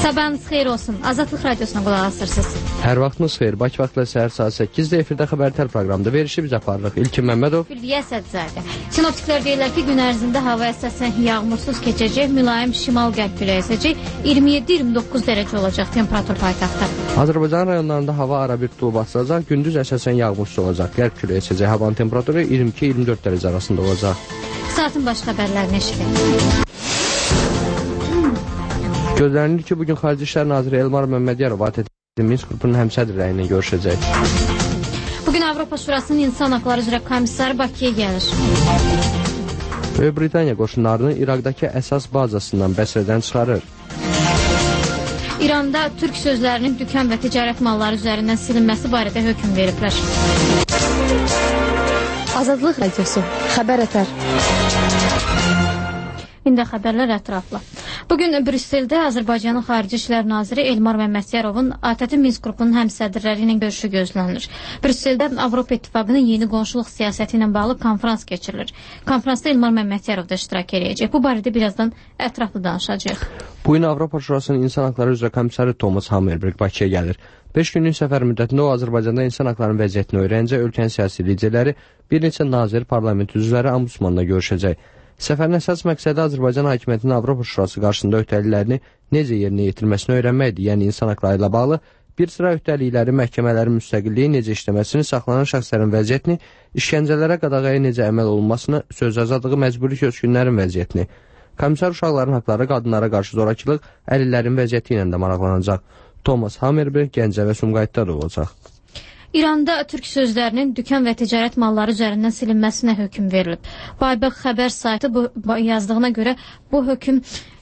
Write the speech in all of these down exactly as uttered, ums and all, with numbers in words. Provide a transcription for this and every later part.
Sabahınız xeyir olsun. Azadlıq Radiosuna qulaq asırsınız. Hər vaxtınız xeyir. Bakı vaxtla səhər saat səkkizdə efirdə xəbərtər proqramda verişi biz aparırıq. İlkin Məmmədov, Ülviyə Sədzadə. Sinoptiklər deyirlər ki, gün ərzində hava əsasən yağmursuz keçəcək, mülayim şimal-qərb küləyi əsəcək, iyirmi yeddi iyirmi doqquz dərəcə olacaq temperatur paytaxtda. Azərbaycan rayonlarında hava ara bir tutulub açılacaq, gündüz əsasən yağmursuz olacaq, qərb küləyi əsəcək, havanın temperaturu iyirmi iki iyirmi dörd dərəcə arasında olacaq. Saatın baş xəbərlərini eşitin. Gözlənilir ki, bugün Xarici İşlər Naziri Elmar Məmmədiyarov A T T Minsk qrupunun həmsədrləri ilə görüşəcək. Bugün Avropa Şurasının İnsan Haqları üzrə komissarı Bakıya gəlir. Böyük Britaniya qoşunlarını İraqdakı əsas bazasından Bəsrədən çıxarır. İranda türk sözlərinin dükan və ticarət malları üzərindən silinməsi barədə hökm veriblər. Azadlıq Radiosu, xəbər ətər. İndi xəbərlər ətraflı. Bugün Brüsseldə Azərbaycanın Xarici İşlər Naziri Elmar Məmmədyarovun A T T Minsk qrupunun həmsədrləri ilə görüşü gözlənilir. Brüsseldə Avropa İttifaqının yeni qonşuluq siyasəti ilə bağlı konferans keçirilir. Konferansda Elmar Məmmədiyarov da iştirak edəcək. Bu barədə birazdan ətraflı danışacağıq. Bu gün Avropa Şurasının İnsan Haqları üzrə komissarı Thomas Hammerberg Bakıya gəlir. beş günlük səfər müddətində o Azərbaycanda insan haqlarının vəziyyətini öyrəncə ölkənin siyasi liderləri, bir neçə nazir, parlament üzvləri, ombudsmanla görüşəcək. Səfərin əsas məqsədi Azərbaycan hakimiyyətinin Avropa Şurası qarşısında öhdəliklərini necə yerinə yetirməsini öyrənməkdir. Yəni insan haqları ilə bağlı bir sıra öhdəlikləri, məhkəmələrin müstəqilliyi necə işləməsini, saxlanan şəxslərin vəziyyətini, işgəncələrə, qadağaya necə əməl olunmasını, söz azadlığı, məcburi köçkünlərin vəziyyətini. Komissar uşaqların haqları, qadınlara qarşı zorakılıq, əlillərin vəziyyəti ilə də maraqlanacaq. Thomas Hammerberg Gəncə və Sumqayıtda da olacaq. İranda türk sözlərinin dükan və ticarət malları üzərindən silinməsinə hökm verilib. Baybaq xəbər saytı bu yazdığına görə bu hökm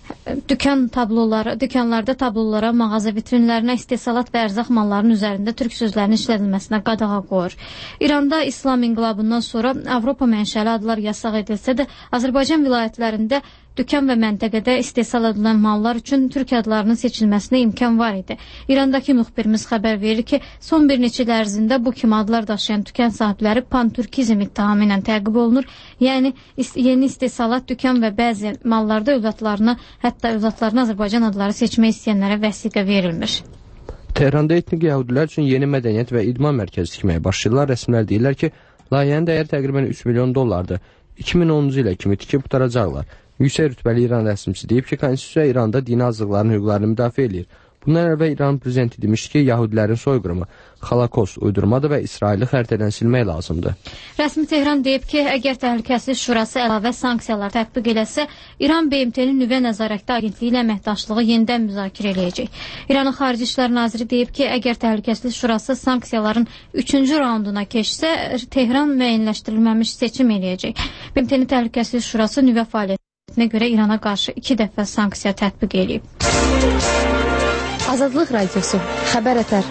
dükan tabloları, dükanlarda tablolara, mağaza vitrinlərinə, istehsalat və ərzaq mallarının üzərində türk sözlərinin işlədilməsinə qadağa qoyur. İranda İslam inqilabından sonra Avropa mənşəli adlar yasaq edilsə də, Azərbaycan vilayətlərində dükan və məntəqədə istehsal edilən mallar üçün türk adlarının seçilməsinə imkan var idi. İrandakı müxbirimiz xəbər verir ki, son bir neçə il ərzində bu kimi adlar daşıyan dükan sahibləri pan-türkizm ittihamı ilə təqib olunur. Yəni, yeni istehsalat, dükan və bəzi mallarda övladlarına, hətta övladlarına Azərbaycan adları seçmək istəyənlərə vəsiqə verilmir. Tehranda etnik yəhudilər üçün yeni mədəniyyət və idman mərkəzi tikməyə başlayırlar. Rəsmilər deyirlər ki, layihənin dəyəri təqribən üç milyon dollardır. iki min onuncu ilə kimi tikib qutaracaqlar. Yüksək rütbəli İran rəsmçisi deyib ki, Konstitusiya İranda dini azlıqların hüquqlarını müdafiə edir. Bundan əvvəl İran prezidenti demişdi ki, Yahudilərin soyqırımı, Holokost uydurmadır və İsraili xəritədən silmək lazımdır. Rəsmi Tehran deyib ki, əgər Təhlükəsizlik Şurası əlavə sanksiyalar tətbiq eləsə, İran B M T-nin nüvə nəzarətdə agentliyi ilə əməkdaşlığı yenidən müzakirə eləyəcək. İranın Xarici İşlər Naziri deyib ki, əgər Təhlükəsizlik Şurası sanksiyaların üçüncü raunduna keçsə, Tehran müəyyənləşdirilməmiş seçim eləyəcək. B M T-nin Təhlükəsizlik Şurası nüvə fəaliyyətinə görə İrana qarşı iki dəfə sanksiya tətbiq eləyib. Azadlıq Radiosu, xəbər ətər.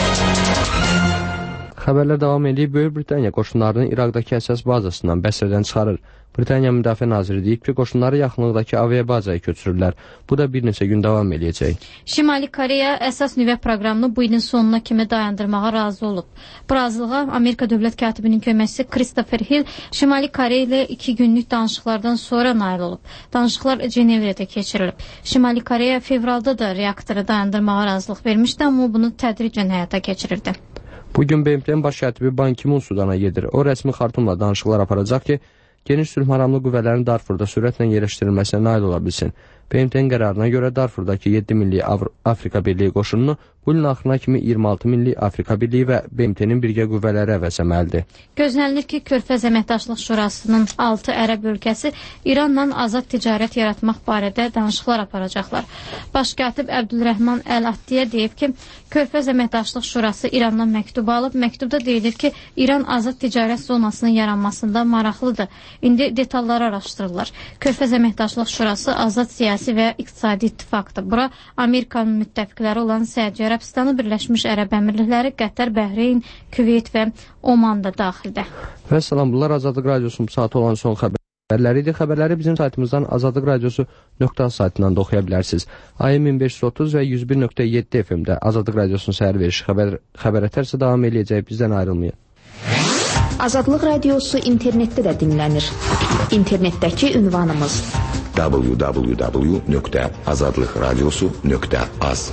Xəbərlər davam edib, Böyük Britaniya qoşunlarını İraqdakı əsas bazasından Bəsrədən çıxarır. Britaniya Müdafiə Naziri deyib ki, qoşunları yaxınlıqdakı aviabazaya köçürürlər. Bu da bir neçə gün davam edəcək. Şimali Koreya əsas nüvə proqramını bu ilin sonuna kimi dayandırmağa razı olub. Bu razılığa Amerika Dövlət Katibinin köməkçisi Christopher Hill Şimali Koreya ilə iki günlük danışıqlardan sonra nail olub. Danışıqlar Cenevrədə keçirilib. Şimali Koreya fevralda da reaktoru dayandırmağa razılıq vermişdi, amma bunu tədricən həyata keçirirdi. Bugün B M T-nin baş katibi Ban Ki-moon Sudana gedir. O rəsmi Xartumla danışıqlar aparacaq ki, geniş sülhməramlı qüvvələrin Darfurda sürətlə yerləşdirilməsinə nail ola bilsin. B M T-nin qərarına görə Darfurdakı yeddi millik Afrika Birliyi qoşununu bu ilin axırına kimi iyirmi altı millik Afrika Birliyi və B M T-nin birgə qüvvələri əvəzləməlidir. Gözlənilir ki, Körfəz Əməkdaşlıq Şurasının altı ərəb ölkəsi İranla azad ticarət yaratmaq barədə danışıqlar aparacaqlar. Baş katib Əbdülrəhman Əl-Attiyə deyib ki, Körfəz Əməkdaşlıq Şurası İrandan məktub alıb. Məktubda deyilir ki, İran azad ticarət zonasının yaranmasında maraqlıdır. İndi detalları araşdırırlar. Körfəz Əməkdaşlıq Şurası azad siyasi və iqtisadi ittifaqdır. Bura Amerikanın müttəfiqləri olan Səudiyyə Ərəbistanı, Birləşmiş Ərəb Əmirlikləri, Qətər, Bəhreyn, Küveyt və Oman da daxildir. Və salam, bunlar Azadlıq Radiosunun saatı olan son xəbərləridir. Xəbərləri bizim saytımızdan azadlıq radiosu nöqtə saytından da oxuya bilərsiniz. A M min beş yüz otuz və yüz bir nöqtə yeddi F M-də Azadlıq Radiosunun səhər verişi xəbər, xəbər ətərsə davam eləyəcək. Bizdən ayrılmayın. Azadlıq Radiosu internetdə də dinlənir. İnternetdəki ünvanımız w w w nöqtə azadlıqradiosu nöqtə az.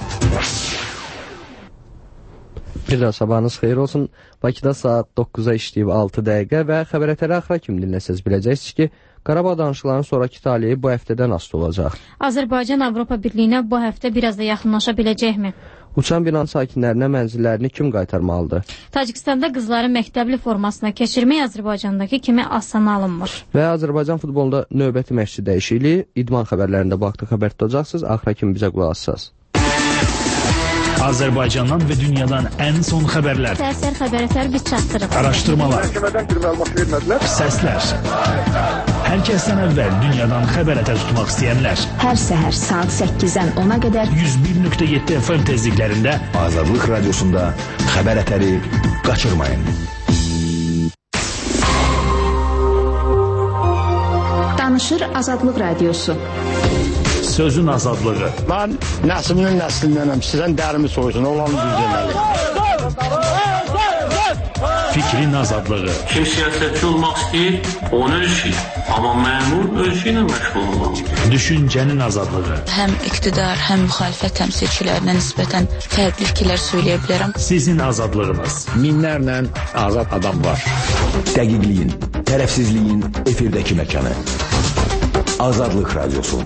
Bir daha sabahınız xeyir olsun. Bakıda saat dokkuza işləyib altı dəqiqə və xəbərətəri axıra kimi dinləsəz biləcəksiniz ki, Qarabağ danışıqlarının sonraki talihi bu həftədən asılı olacaq. Azərbaycan Avropa Birliyinə bu həftə biraz da yaxınlaşa biləcəkmi? Uçan binanın sakinlərinə mənzillərini kim qaytarmalıdır? Tacikistanda qızların məktəbli formasına keçirmək Azərbaycandakı kimi asan alınmır. Və Azərbaycan futbolunda növbəti məşqçi dəyişikliyi idman xəbərlərində bu haqda xəbər tutacaqsınız. Axıra kimi bizə qulaq asasınız. Azərbaycandan və dünyadan ən son xəbərlər. Səhər xəbərətər biz çatdırıq. Araşdırmalar. Səslər. Hər kəsdən əvvəl dünyadan xəbərətər tutmaq istəyənlər. Hər səhər saat səkkizdən ona qədər yüz bir nöqtə yeddi F M tezliklərində Azadlıq radiosunda xəbərətəri qaçırmayın. Danışır Azadlıq radiosu. Sözün azadlığı. Mən nəslimin nəslindənəm. Sizdən dərimi soysun. Olanı düz deməli. Fikrin azadlığı. Kim siyasetçi olmaq istəyir, onu ölçür. Amma məmur ölçü ilə məşğul olmaq. Düşüncənin azadlığı. Həm iqtidar, həm müxalifət təmsilçilərinə nisbətən fərqli fikirlər söyləyə bilərəm. Sizin azadlığınız. Minlərlə azad adam var. Dəqiqliyin, tərəfsizliyin efirdəki məkanı. Azadlıq radiosu.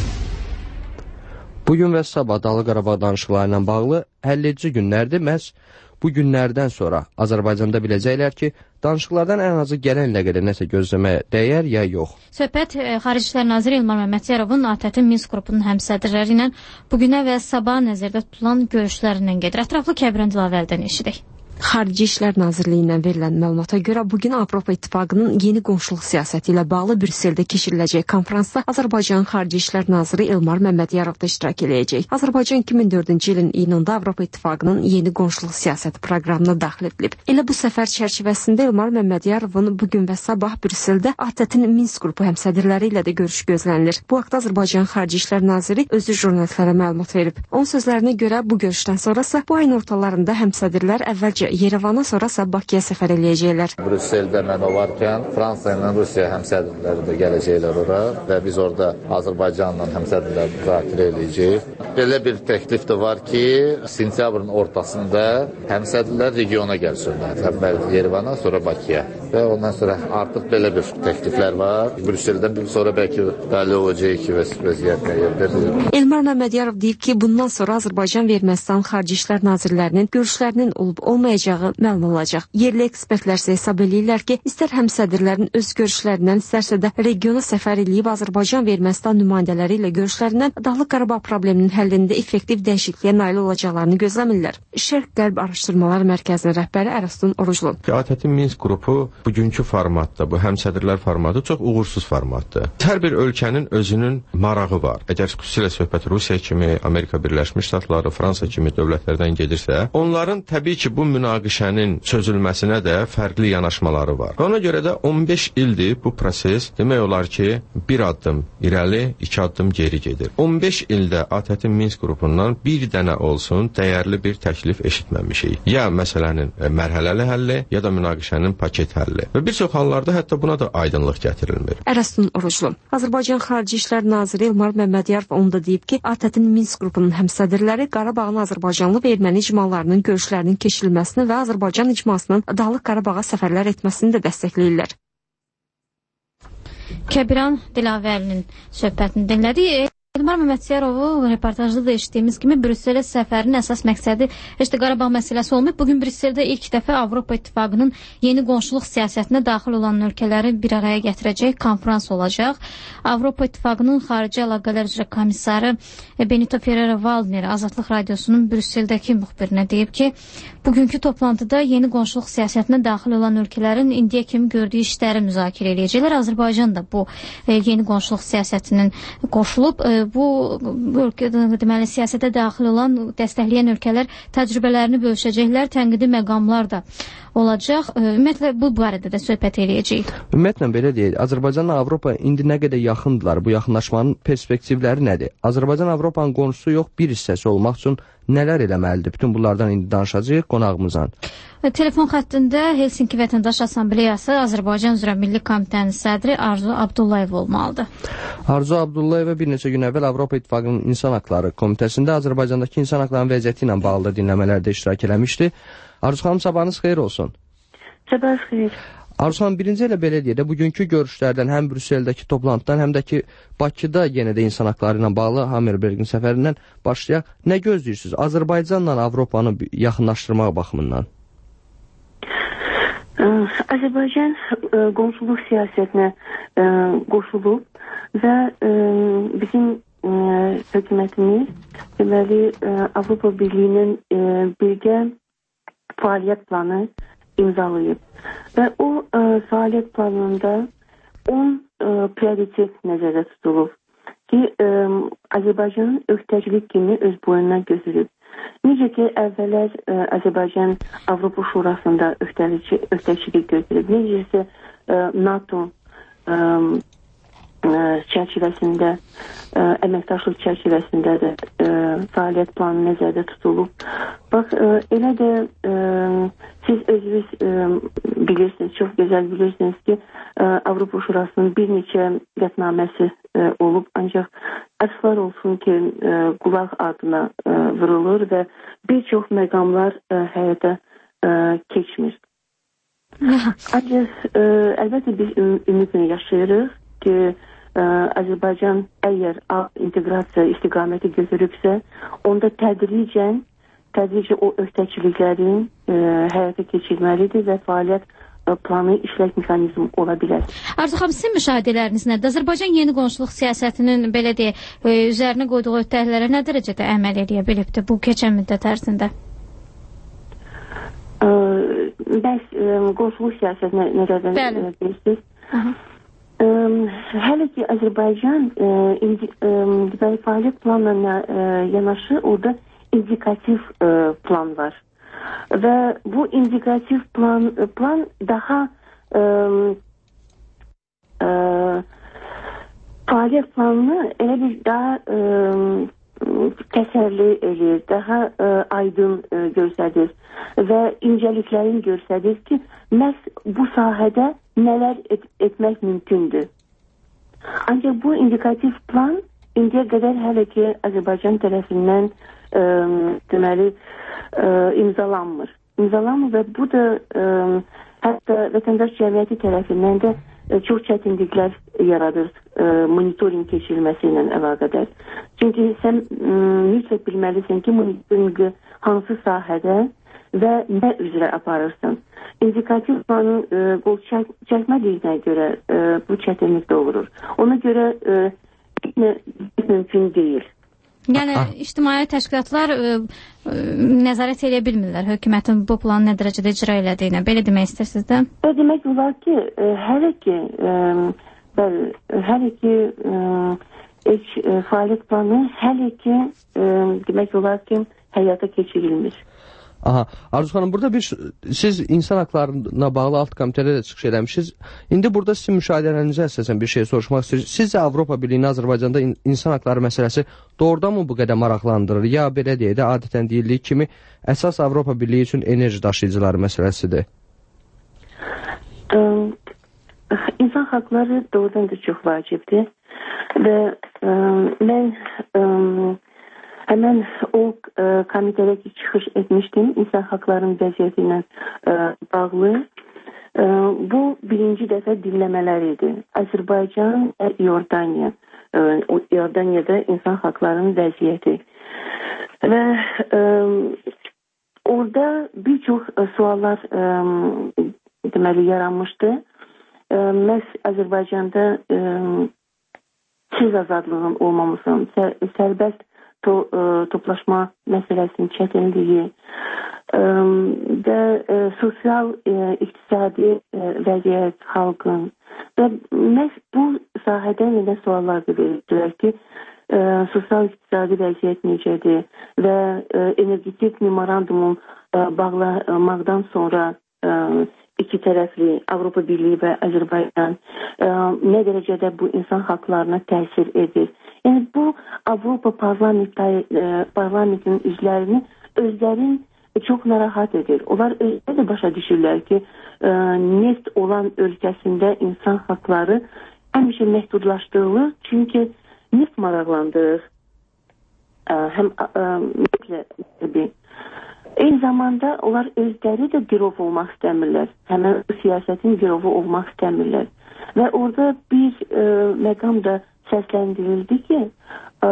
Bugün və sabah Dağlıq Qarabağ danışıqları ilə bağlı həlledici günlərdir. Məhz bu günlərdən sonra Azərbaycanda biləcəklər ki, danışıqlardan ən azı gələn ilə qədər nəsə gözləməyə dəyər ya yox. Söhbət Xarici İşlər Naziri İlmar Məmmədyarovun A T Ə T-in Minsk qrupunun həmsədrləri ilə bugünə və sabah nəzərdə tutulan görüşlərindən gedir. Ətraflı Kəbirən Dilavərdən eşidək. Xarici İşlər Nazirliyindən verilən məlumata görə bugün Avropa İttifaqının yeni qonşuluq siyasəti ilə bağlı Brüsseldə keçiriləcək konfransda Azərbaycan Xarici İşlər Naziri İlmar Məmmədiyarov da iştirak edəcək. Azərbaycan iki min dördüncü ilin iyununda Avropa İttifaqının yeni qonşuluq siyasəti proqramına daxil edilib. Elə bu səfər çərçivəsində İlmar Məmmədiyarovun bugün və sabah Brüsseldə A T Ə T-in Minsk qrupu həmsədrləri ilə də görüş gözlənilir. Bu haqda Azərbaycan Xarici İşlər Naziri özü jurnalistlərə məlumat verib. Onun sözlərinə görə bu görüşdən sonrası bu ayın ortalarında həmsədrlər əvvəlcə Yerevana, sonrasa Bakıya səfər eləyəcəklər. Brüsseldə mən olarkən Fransa ilə Rusiya həmsədrləri də gələcəklər ora və biz orada Azərbaycanla həmsədrləri müzakirə eləyəcəyik. Belə bir təklif də var ki, sentyabrın ortasında həmsədrlər regiona gəlsinlər. Əvvəl Yerevana, sonra Bakıya. Və ondan sonra artıq belə bir təkliflər var. Brüsseldən bir sonra bəlkə bəlli olacaq ki, vəziyyət nəyə Elmar Məmmədiyarov deyib ki, bundan sonra Azərbaycan və Ermənistan Xarici İşlər Nazirlərinin görüşlərinin olub-olmayacağı məlum olacaq. Yerli ekspertlər isə hesab eləyirlər ki, istər həmsədrlərin öz görüşlərindən, istərsə də regiona səfər eləyib Azərbaycan və Ermənistan nümayəndələri ilə görüşlərindən Dağlıq Qarabağ probleminin həllində effektiv dəyişikliyə nail olacaqlarını gözləmirlər. Şərq-Qərb Araşdırmalar Mərkəzinin rəhbəri Ərəstun Oruclu. A T Ə T-in Minsk qrupu bugünkü formatda, bu həmsədrlər formatı çox uğursuz formatdır. Hər bir ölkənin özünün marağı var. Əgər xüsusilə söhbət Rusiya kimi, Amerika Birləşmiş Ştatları, Fransa kimi dövlətlərdən gedirsə, onların təbii ki, bu münaqişənin çözülməsinə də fərqli yanaşmaları var. Ona görə də on beş ildir bu proses demək olar ki, bir addım irəli, iki addım geri gedir. on beş ildə A T Ə T-in Minsk qrupundan bir dənə olsun dəyərli bir təklif eşitməmişik. Ya məsələnin mərhələli həlli, ya da münaqişənin paket həlli. Və bir çox hallarda hətta buna da aydınlıq gətirilmir. Ərəstun Oruclu. Azərbaycan Xarici İşlər Naziri İlmar Məmmədiyarov onda deyib ki, A T Ə T-in Minsk qrupunun həmsədrləri Qarabağın Azərbaycanlı və erməni icmalarının görüşlərinin keçirilməsini və Azərbaycan icmasının Dağlıq Qarabağa səfərlər etməsini də dəstəkləyirlər. Kəbirən Dilavərinin söhbətini dinlədik. İlmar Məmmədyarovu reportajda da eşitdiyimiz kimi Brüsselə səfərin əsas məqsədi işte Qarabağ məsələsi olmayıb. Bugün Brüsseldə ilk dəfə Avropa İttifaqının yeni qonşuluq siyasətinə daxil olan ölkələri bir araya gətirəcək konfrans olacaq. Avropa İttifaqının xarici əlaqələr üzrə komissarı Benito Ferrero-Waldner Azadlıq Radiosunun Brüsseldəki müxbirinə deyib ki, bugünkü toplantıda yeni qonşuluq siyasətinə daxil olan ölkələrin indiyə kimi gördüyü işləri müzakirə edəcəklər. Azərbaycan da bu yeni qonşuluq siyasətinin qoşulub. Bu ölkədə deməli siyasətə daxil olan, dəstəkləyən ölkələr təcrübələrini bölüşəcəklər, tənqidi məqamlar da olacaq. Ümumiyyətlə bu barədə də söhbət eləyəcəyik. Ümumiyyətlə belə deyək, Azərbaycanla Avropa indi nə qədər yaxındılar, bu yaxınlaşmanın perspektivləri nədir? Azərbaycan Avropanın qonşusu yox, bir hissəsi olmaq üçün nələr eləməlidir? Bütün bunlardan indi danışacağıq qonağımızla. Telefon xəttində Helsinki Vətəndaş Assambleyası Azərbaycan üzrə Milli Komitənin sədri Arzu Abdullayev olmalıdır. Arzu Abdullayeva bir neçə gün əvvəl Avropa İttifaqının İnsan Haqları Komitəsində Azərbaycandakı insan haqlarının vəziyyəti ilə bağlı dinləmələrdə iştirak eləmişdi. Arzu xanım, sabahınız xeyir olsun. Sabahınız xeyir. Arzu xanım, birinci elə belə deyək də, bugünkü görüşlərdən həm Brüsseldəki toplantıdan, həm də ki Bakıda yenə də insan haqları ilə bağlı Hammerbergin səfərindən başlayaq. Nə gözləyirsiniz Azərbaycanla Avropanı yaxınlaşdırmaq baxımından? Azərbaycan qonşuluq siyasətinə qoşulub və bizim hökumətimiz deməli Avropa Birliyinin birgə fəaliyyət planı imzalayıb və o fəaliyyət planında on prioritet nəzərdə tutulub ki, Azərbaycanın öhdəcilik kimi öz boyundan götürüb. Necə ki, əvvələr Azərbaycan Avropa Şurasında öhdəçilik götürüb, necəsə NATO çərçivəsində, əməkdaşlıq çərçivəsində də fəaliyyət planı nəzərdə tutulub. Bax, elə də siz özünüz bilirsiniz, çox gözəl bilirsiniz ki, Avropa Şurasının bir neçə qətnaməsi olub, ancaq əsfar olsun ki, qulaq adına vurulur və bir çox məqamlar həyata keçmir. Ancaq əlbəttə biz ümidlə yaşayırıq ki, Azərbaycan əgər inteqrasiya istiqaməti götürübsə, onda tədricən, tədricən o öhdəçiliklərin həyata keçirməlidir və fəaliyyət planı işlək mexanizm ola bilər. Arzu xanım, sizin müşahidələriniz nədir? Azərbaycan yeni qonşuluq siyasətinin belə deyək, üzərinə qoyduğu öhdəliklərə nə dərəcədə əməl edə bilibdir bu keçən müddət ərzində? Bəs qonşuluq siyasətinə nələrdən bilirsiniz? Hələ ki Azərbaycan fəaliyyət planlarına yanaşı orada indikativ plan var. Və bu indikativ plan, plan daha e, e, fəaliyyət planını elə bir daha e, kəsərli edir, daha e, aydın e, göstərir və incəliklərini göstərir ki, məhz bu sahədə nələr et, etmək mümkündür. Ancaq bu indikativ plan indiyə qədər hələ ki Azərbaycan tərəfindən e, deməli e, imzalanmır. İmzalanmır və bu da e, hətta vətəndaş cəmiyyəti tərəfindən də e, çox çətinliklər yaradır e, monitoring keçirilməsi ilə əlaqədar. Çünki sən e, mütləq bilməlisən ki, monitoringi hansı sahədə və nə üzrə aparırsan. İndikativ planın e, qol çək, çəkmədiyinə görə e, bu çətinlik doğurur. Ona görə e, mümkün deyil. Yəni, ictimai təşkilatlar ə, ə, nəzarət edə bilmirlər hökumətin bu planı nə dərəcədə icra elədiyinə. Belə demək istəyirsiniz də? Və demək olar ki, ə, hələ ki, ə, bəli, hələ ki, ə, heç ə, fəaliyyət planı hələ ki, ə, demək olar ki, həyata keçirilmir. Aha, Arzu xanım, burada bir siz insan haqlarına bağlı alt komitədə də çıxış eləmişsiniz. İndi burada sizin müşahidələrinizə əsasən bir şey soruşmaq istəyirsiniz. Sizcə Avropa Birliyini Azərbaycanda in insan haqları məsələsi doğrudan mı bu qədər maraqlandırır? Ya belə deyək də, adətən deyildiyi kimi əsas Avropa Birliyi üçün enerji daşıyıcıları məsələsidir? Ə, insan haqları doğrudan da çox vacibdir və ə, mən ə, həmən o e, komitədə ki, çıxış etmişdim, insan haqlarının vəziyyəti ilə e, bağlı. E, bu birinci dəfə dinləmələr idi. Azərbaycan və Yordaniya. E, Yordaniyada insan haqlarının vəziyyəti. Və e, orada bir çox e, suallar e, deməli yaranmışdı. E, məhz Azərbaycanda e, söz azadlığının olmamasının, sər sərbəst To, e, toplaşma məsələsinin çətinliyi və e, sosial, e, iqtisadi e, vəziyyət xalqın və məhz bu sahədə nədən suallar da verirdilər ki, e, sosial iqtisadi vəziyyət necədir və e, energetik memorandumun e, bağlamaqdan sonra e, iki tərəfli Avropa Birliyi və Azərbaycan e, nə dərəcədə bu insan haqlarına təsir edir. Yəni bu Avropa parlamenti, e, parlamentinin üzvlərini özlərin çox narahat edir. Onlar özləri də başa düşürlər ki, e, neft olan ölkəsində insan haqları həmişə məhdudlaşdırılır. Çünki neft maraqlandırır. E, həm e, eyni zamanda onlar özləri də girov olmaq istəmirlər. Həmən siyasətin girovu olmaq istəmirlər. Və orada bir e, məqam da səsləndirildi ki, e,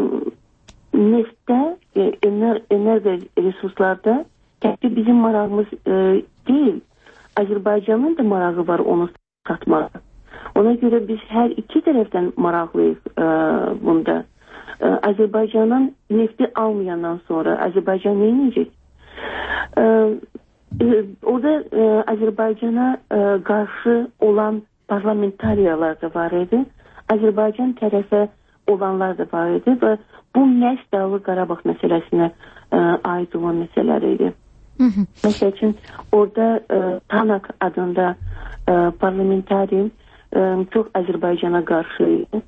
neftdə, e, ener, enerji resurslarda təkcə bizim marağımız e, deyil, Azərbaycanın da marağı var onu satmağa. Ona görə biz hər iki tərəfdən maraqlıyıq e, bunda. E, Azərbaycanın nefti almayandan sonra Azərbaycan nə edəcək? E, e, orada e, Azərbaycana e, qarşı olan parlamentariyalar da var idi. Azərbaycan tərəfə olanlar da var idi və bu məhz Dağlıq Qarabağ məsələsinə ə, aid olan məsələlər idi. Məsəl üçün orada ə, Tanak adında ə, parlamentarium ə, çox Azərbaycana qarşı idi.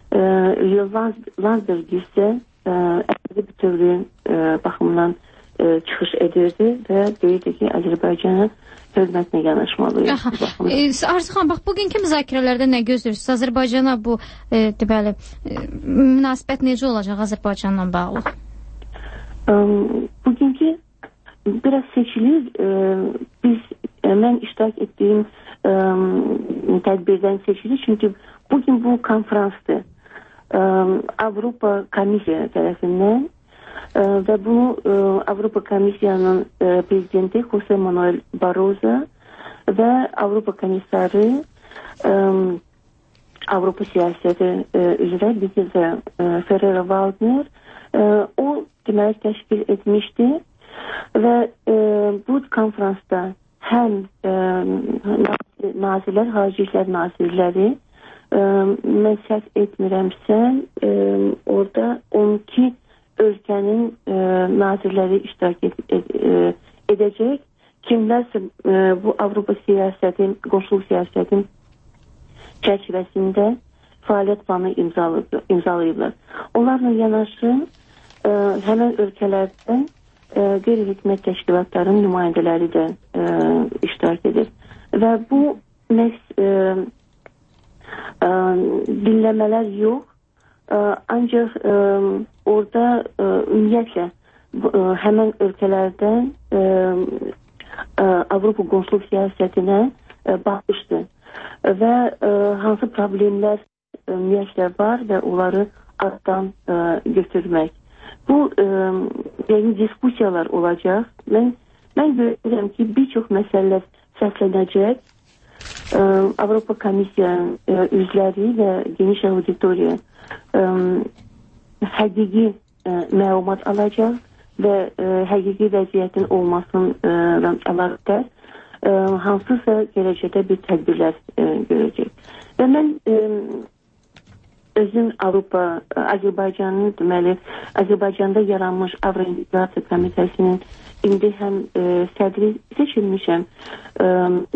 Landsberg isə ədəbi bütövlüyü baxımından ə, çıxış edirdi və deyirdi ki, Azərbaycana hörmətlə yanaşmalıyıq. E, Arzu xanım, bax, bugünkü müzakirələrdə nə gözləyirsiniz? Azərbaycana bu e, deməli, e, münasibət necə olacaq Azərbaycanla bağlı? E, bugünkü biraz seçilir. E, biz, e, mən iştirak etdiyim e, tədbirdən seçilir. Çünki bugün bu konferansdır. E, Avropa Komissiya tərəfindən e, və bunu e, Avropa Komissiyanın e, prezidenti Jose Manuel Barroso və Avropa komissarı e, Avropa siyasəti e, üzrə bizim də e, Ferrero Waldner e, o deməli təşkil etmişdi və e, bu konferansda həm e, nazirlər, Xarici İşlər nazirləri e, mən səhv etmirəmsə e, orada on iki ölkənin e, nazirləri iştirak ed ed ed edəcək. Kimlərsə e, bu Avropa siyasəti, qoşulu siyasətin çərçivəsində fəaliyyət planı imzalayıblar. Onlarla yanaşı e, həmən ölkələrdən e, qeyri-hökumət təşkilatların nümayəndələri də e, iştirak edir. Və bu məhz e, e, dinləmələr yox, e, ancaq e, orada e, ümumiyyətlə e, həmən ölkələrdən e, e, Avropa qonşuluq siyasətinə e, baxışdı və e, hansı problemlər e, ümumiyyətlə var və onları altdan e, götürmək. Bu e, yeni diskusiyalar olacaq. Mən, mən görürəm ki, bir çox məsələlər səslənəcək. E, Avropa Komissiyanın e, üzvləri və geniş auditoriya e, həqiqi e, məlumat alacaq və e, həqiqi vəziyyətin olmasını əlaqədar e, hansısa gələcəkdə bir tədbirlər e, görəcək. Və mən e, özüm Avropa, Azərbaycanın deməli, Azərbaycanda yaranmış Avrointeqrasiya Komitəsinin indi həm e, sədri seçilmişəm e,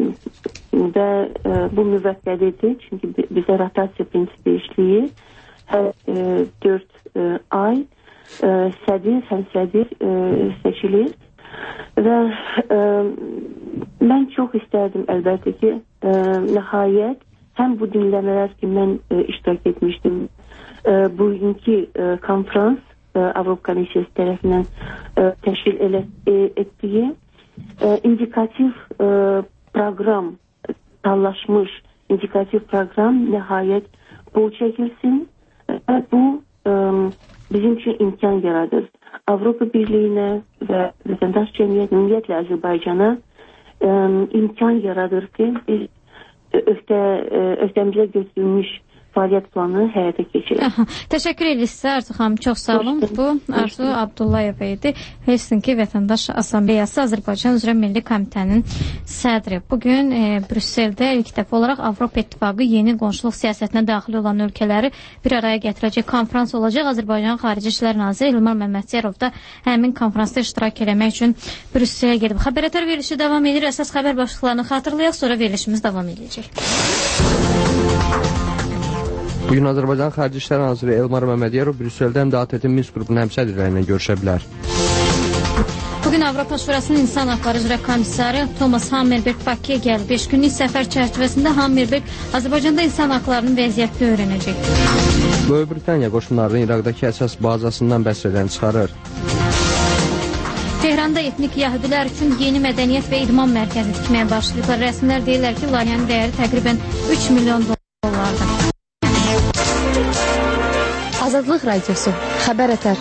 və e, bu müvəqqətidir, çünki bizə rotasiya prinsipi işləyir. Hər e, dörd e, ay e, sədir, həm sədir e, seçilir və e, mən çox istərdim əlbəttə ki, e, nəhayət həm bu dinləmələr ki, mən e, iştirak etmişdim, e, bugünkü e, konferans e, Avropa Komissiyası tərəfindən e, təşkil elə, e, etdiyi e, indikativ e, proqram, tallaşmış indikativ proqram nəhayət bol çəkilsin və bu e, bizim üçün imkan yaradır. Avropa Birliyinə və vətəndaş cəmiyyətinə, ümumiyyətlə Azərbaycana e, imkan yaradır ki, biz öhdə, öhdəmizə götürülmüş fəaliyyət planı həyata keçirir. Təşəkkür edirik sizə Arzu xanım, çox sağ olun. Bu Arzu Abdullayeva idi. Helsinki Vətəndaş Assambleyası Azərbaycan üzrə Milli Komitənin sədri. Bugün e, Brüsseldə ilk dəfə olaraq Avropa İttifaqı yeni qonşuluq siyasətinə daxil olan ölkələri bir araya gətirəcək konferans olacaq. Azərbaycan Xarici İşlər Naziri İlmar Məmmədiyarov da həmin konferansda iştirak eləmək üçün Brüsselə gedib. Xəbərətər verilişi davam edir. Əsas xəbər başlıqlarını xatırlayaq, sonra verilişimiz davam edəcək. Bugün Azərbaycan Xarici İşlər Naziri Elmar Məmmədiyarov Brüsseldə M D A T-in Minsk qrupunun həmsədrləri ilə görüşə bilər. Bugün Avropa Şurasının İnsan Hakları üzrə komissarı Thomas Hammerberg Bakıya gəlib. beş günlük səfər çərçivəsində Hammerberg Azərbaycanda insan haklarının vəziyyətini öyrənəcək. Böyük Britaniya qoşunlarının İraqdakı əsas bazasından bəsrədən çıxarır. Tehranda etnik yəhudilər üçün yeni mədəniyyət və idman mərkəzi tikməyə başlayıblar. Rəsmilər deyirlər ki, layihənin dəyəri təqribən üç milyon dollardır. Azadlıq Radiosu, xəbər ətər.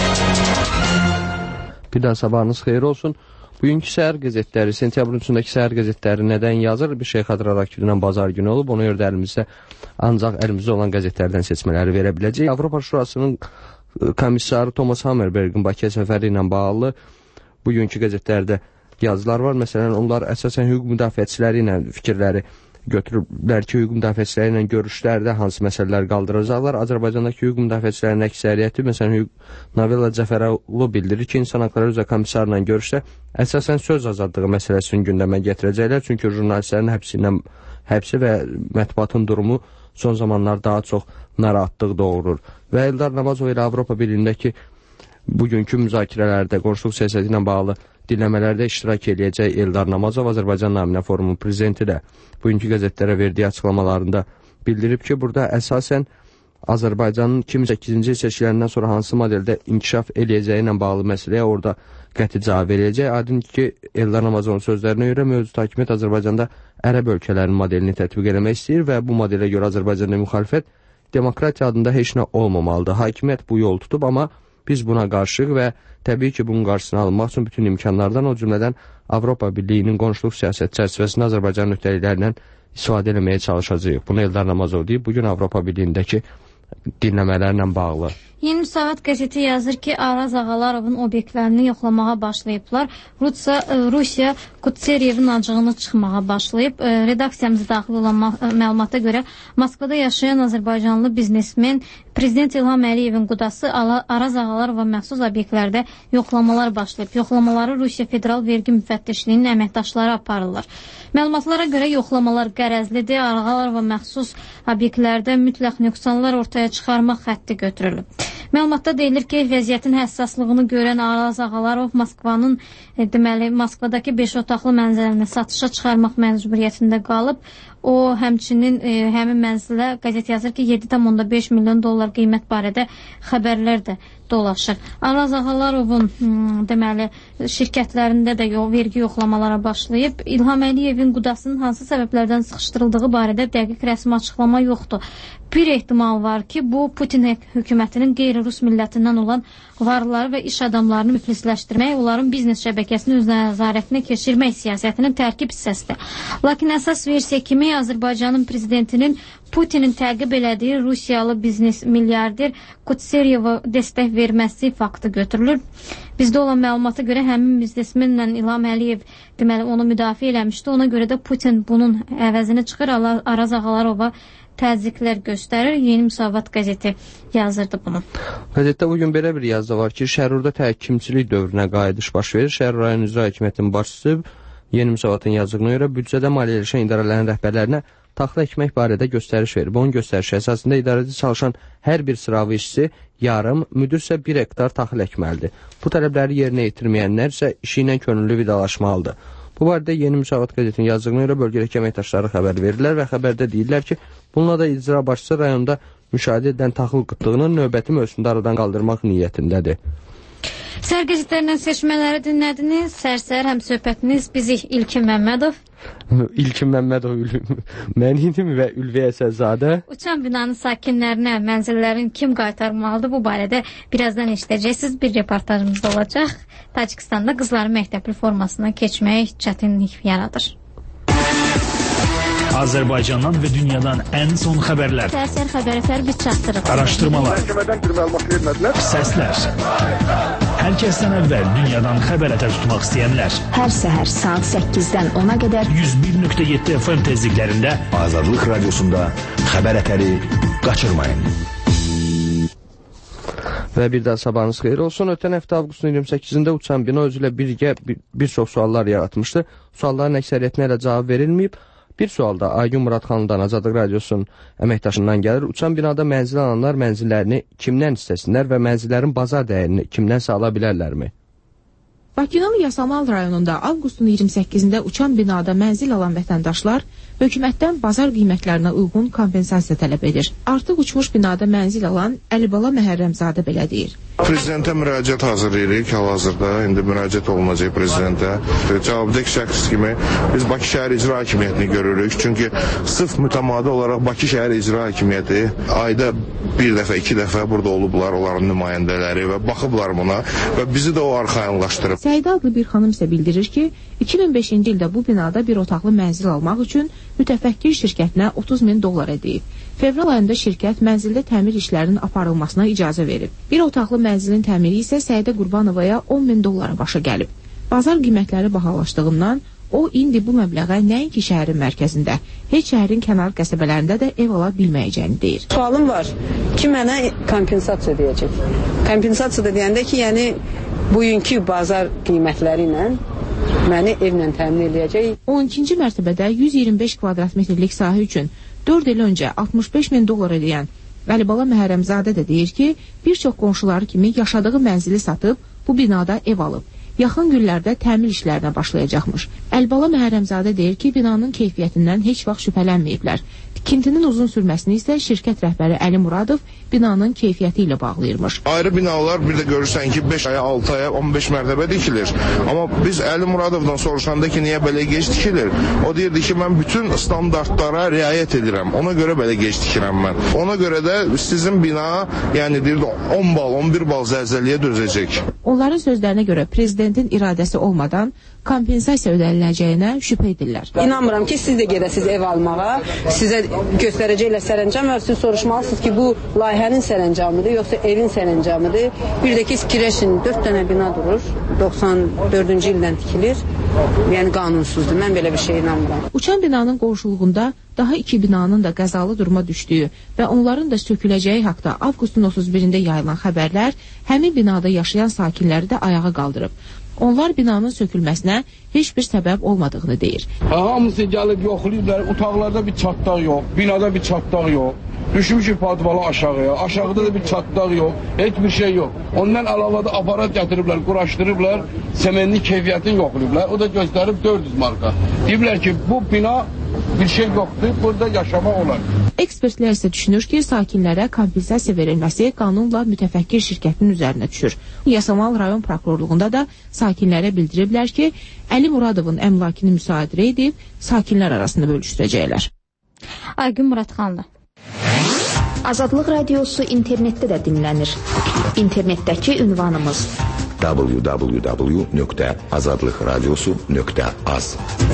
Bir daha sabahınız xeyir olsun. Bugünkü səhər qəzetləri, sentyabrın üçündəki səhər qəzetləri nədən yazır? Bir şey xatırlaraq ki, dünən bazar günü olub. Ona görə də əlimizdə ancaq əlimizdə olan qəzetlərdən seçmələri verə biləcək. Avropa Şurasının komissarı Thomas Hammerbergin Bakıya səfəri ilə bağlı bugünkü qəzetlərdə yazılar var. Məsələn, onlar əsasən hüquq müdafiəçiləri ilə fikirləri götürüblər ki, hüquq müdafiəçiləri ilə görüşlərdə hansı məsələlər qaldıracaqlar. Azərbaycandakı hüquq müdafiəçilərin əksəriyyəti, məsələn, hüquq Navella Cəfəroğlu bildirir ki, İnsan Hakları üzrə komissarla görüşdə əsasən söz azadlığı məsələsini gündəmə gətirəcəklər. Çünki jurnalistlərin həbsindən, həbsi və mətbuatın durumu son zamanlar daha çox narahatlıq doğurur. Və Eldar Namazov ilə Avropa Birliyindəki bugünkü müzakirələrdə qonşuluq siyasəti ilə bağlı dinləmələrdə iştirak edəcək Eldar Namazov Azərbaycan naminə forumun prezidenti də bugünkü qəzetlərə verdiyi açıqlamalarında bildirib ki, burada əsasən Azərbaycanın iki min səkkizinci il seçkilərindən sonra hansı modeldə inkişaf eləyəcəyi ilə bağlı məsələyə orada qəti cavab verəcək. Aydın ki, Eldar Namazovun sözlərinə görə mövcud hakimiyyət Azərbaycanda ərəb ölkələrinin modelini tətbiq eləmək istəyir və bu modelə görə Azərbaycanda müxalifət demokratiya adında heç nə olmamalıdır. Hakimiyyət bu yol tutub, amma biz buna qarşıyıq və təbii ki, bunun qarşısını almaq üçün bütün imkanlardan, o cümlədən Avropa Birliyinin qonşuluq siyasət çərçivəsində Azərbaycan öhdəliklərindən istifadə eləməyə çalışacağıq. Bunu Eldar Namazov deyib, bugün Avropa Birliyindəki dinləmələrlə bağlı. Yeni Müsavat qəzeti yazır ki, Araz Ağalarovun obyektlərini yoxlamağa başlayıblar. Rusiya, Rusiya Kutseryevin acığını çıxmağa başlayıb. Redaksiyamıza daxil olan məlumata görə Moskvada yaşayan Azərbaycanlı biznesmen Prezident İlham Əliyevin qudası Araz Ağalarova məxsus obyektlərdə yoxlamalar başlayıb. Yoxlamaları Rusiya Federal Vergi Müfəttişliyinin əməkdaşları aparırlar. Məlumatlara görə yoxlamalar qərəzlidir. Ağalarova məxsus obyektlərdə mütləq nöqsanlar ortaya çıxarmaq xətti götürülüb. Məlumatda deyilir ki, vəziyyətin həssaslığını görən Araz Ağalarov Moskvanın, e, deməli, Moskvadakı beş otaqlı mənzilini satışa çıxarmaq məcburiyyətində qalıb. O, həmçinin e, həmin mənzilə qəzet yazır ki, yeddi tam beş milyon dollar qiymət barədə xəbərlər də dolaşır. Araz Ağalarovun hmm, deməli, şirkətlərində də yol, vergi yoxlamalara başlayıb. İlham Əliyevin qudasının hansı səbəblərdən sıxışdırıldığı barədə dəqiq rəsmi açıqlama yoxdur. Bir ehtimal var ki, bu Putin hökumətinin qeyri-rus millətindən olan varlıları və iş adamlarını müflisləşdirmək, onların biznes şəbəkəsini öz nəzarətinə keçirmək siyasətinin tərkib hissəsidir. Lakin əsas versiya kimi Azərbaycanın prezidentinin Putinin təqib elədiyi Rusiyalı biznes milyarder Kutseryeva dəstək verməsi faktı götürülür. Bizdə olan məlumata görə həmin biznesmenlə İlham Əliyev deməli onu müdafiə eləmişdi. Ona görə də Putin bunun əvəzini çıxır, Araz Ağalarova təzyiqlər göstərir. Yeni Müsavat qəzeti yazırdı bunu. Qəzetdə bugün belə bir yazı var ki, Şərurda təhkimçilik dövrünə qayıdış baş verir. Şərur rayon icra hakimiyyətinin başçısı Yeni Müsavatın yazığına görə büdcədə maliyyələşən idarələrin rəhbərlərinə taxıl əkmək barədə göstəriş verib. Onun göstərişi əsasında idarədə çalışan hər bir sıravi işçi yarım, müdürsə bir hektar taxıl əkməlidir. Bu tələbləri yerinə yetirməyənlər isə işi ilə könüllü vidalaşmalıdır. Bu barədə Yeni Müsavat qəzetinin yazdığına görə bölgədəki əməkdaşları xəbər verirlər və xəbərdə deyirlər ki, bununla da icra başçısı rayonda müşahidə edilən taxıl qıtlığının növbəti mövsümdə aradan qaldırmaq niyyətindədir. Səhər qəzetlərindən seçmələri dinlədiniz. Səhər-səhər həm söhbətiniz bizi İlkin Məmmədov. İlkin Məmmədov mən idim və Ülviyə Əsəlzadə. Uçan binanın sakinlərinə mənzillərin kim qaytarmalıdır? Bu barədə birazdan eşidəcəksiniz. Bir reportajımız da olacaq. Tacikistanda qızların məktəbli formasına keçmək çətinlik yaradır. Azərbaycandan və dünyadan ən son xəbərlər. Səhər-səhər xəbər biz çatdırırıq. Araşdırmalar. Səslər. Hər kəsdən əvvəl dünyadan xəbər ətər tutmaq istəyənlər. Hər səhər saat səkkizdən ona qədər yüz bir nöqtə yeddi F M tezliklərində Azadlıq Radiosunda xəbər ətəri qaçırmayın. Və bir daha sabahınız xeyir olsun. Ötən həftə avqustun iyirmi səkkizində uçan bina özülə birgə bir, bir çox suallar yaratmışdı. Sualların əksəriyyətinə elə cavab verilməyib. Bir sual da Aygün Muradxanlıdan Azadlıq Radiosunun əməkdaşından gəlir. Uçan binada mənzil alanlar mənzillərini kimdən istəsinlər və mənzillərin bazar dəyərini kimdənsə ala bilərlərmi? Bakının Yasamal rayonunda avqustun iyirmi səkkizində uçan binada mənzil alan vətəndaşlar hökumətdən bazar qiymətlərinə uyğun kompensasiya tələb edir. Artıq uçmuş binada mənzil alan Əlibala Məhərrəmzadə belə deyir. Prezidentə müraciət hazırlayırıq hal-hazırda. İndi müraciət olunacaq prezidentə. Cavabdeh şəxs kimi biz Bakı şəhər icra hakimiyyətini görürük. Çünki sırf mütəmadi olaraq Bakı şəhər icra hakimiyyəti ayda bir dəfə, iki dəfə burada olublar, onların nümayəndələri və baxıblar buna və bizi də o arxayınlaşdırıb. Səidə adlı bir xanım isə bildirir ki, iki min beşinci ildə bu binada bir otaqlı mənzil almaq üçün mütəfəkkir şirkətinə otuz min dollar ödəyib. Fevral ayında şirkət mənzildə təmir işlərinin aparılmasına icazə verib. Bir otaqlı mənzilin təmiri isə Səidə Qurbanovaya on min dollara başa gəlib. Bazar qiymətləri bahalaşdığından o indi bu məbləğə nəinki şəhərin mərkəzində, heç şəhərin kənar qəsəbələrində də ev ala bilməyəcəyini deyir. Sualım var, ki mənə kompensasiya ödəyəcək? Kompensasiya da deyəndə ki, yəni bugünkü bazar qiymətləri ilə məni evlə təmin edəcək. on ikinci mərtəbədə yüz iyirmi beş kvadrat metrlik sahə üçün dörd il öncə altmış beş min dollar ödəyən Əlibala Məhərrəmzadə də deyir ki, bir çox qonşuları kimi yaşadığı mənzili satıb bu binada ev alıb. Yaxın günlərdə təmir işlərinə başlayacaqmış. Əlibala Məhərrəmzadə deyir ki, binanın keyfiyyətindən heç vaxt şübhələnməyiblər. Tikintinin uzun sürməsini isə şirkət rəhbəri Əli Muradov binanın keyfiyyəti ilə bağlayırmış. Ayrı binalar bir də görürsən ki, beş aya, altı aya, on beş mərtəbə dikilir. Amma biz Əli Muradovdan soruşanda ki, niyə belə gec dikilir? O deyirdi ki, mən bütün standartlara riayət edirəm. Ona görə belə gec dikirəm mən. Ona görə də sizin bina, yəni deyirdi, on bal, on bir bal zəlzələyə dözəcək. Onların sözlərinə görə prezidentin iradəsi olmadan kompensasiya ödəniləcəyinə şübhə edirlər. İnanmıram ki, siz də gedəsiz ev almağa, sizə göstərəcəklər sərəncam və siz soruşmalısınız ki, bu layihənin sərəncamıdır, yoxsa evin sərəncamıdır. Bir də ki, fikirləşin, dörd dənə bina durur, doxsan dördüncü ildən tikilir, yəni qanunsuzdur, mən belə bir şey inanmıram. Uçan binanın qonşuluğunda daha iki binanın da qəzalı duruma düşdüyü və onların da söküləcəyi haqda avqustun otuz birində yayılan xəbərlər həmin binada yaşayan sakinləri də ayağa qaldırıb. Onlar binanın sökülməsinə heç bir səbəb olmadığını deyir. Hamısı gəlib yoxlayırlar, otaqlarda bir çatlaq yox, binada bir çatlaq yox. Düşmüşük padvalı aşağıya, aşağıda da bir çatlaq yox, heç bir şey yox. Ondan əlavə də aparat gətiriblər, quraşdırıblar, semenli keyfiyyətini yoxlayıblar. O da göstərib dörd yüz marka. Deyiblər ki, bu bina bir şey yoxdur, burada yaşamaq olar. Ekspertlər isə düşünür ki, sakinlərə kompensasiya verilməsi qanunla mütəfəkkir şirkətinin üzərinə düşür. Yasamal rayon prokurorluğunda da sakinlərə bildiriblər ki, Əli Muradovun əmlakını müsadirə edib, sakinlər arasında bölüşdürəcəklər. Aygün Muradxanlı. Azadlıq Radiosu internetdə də dinlənir. İnternetdəki ünvanımız w w w nöqtə azadlıq radiosu nöqtə az.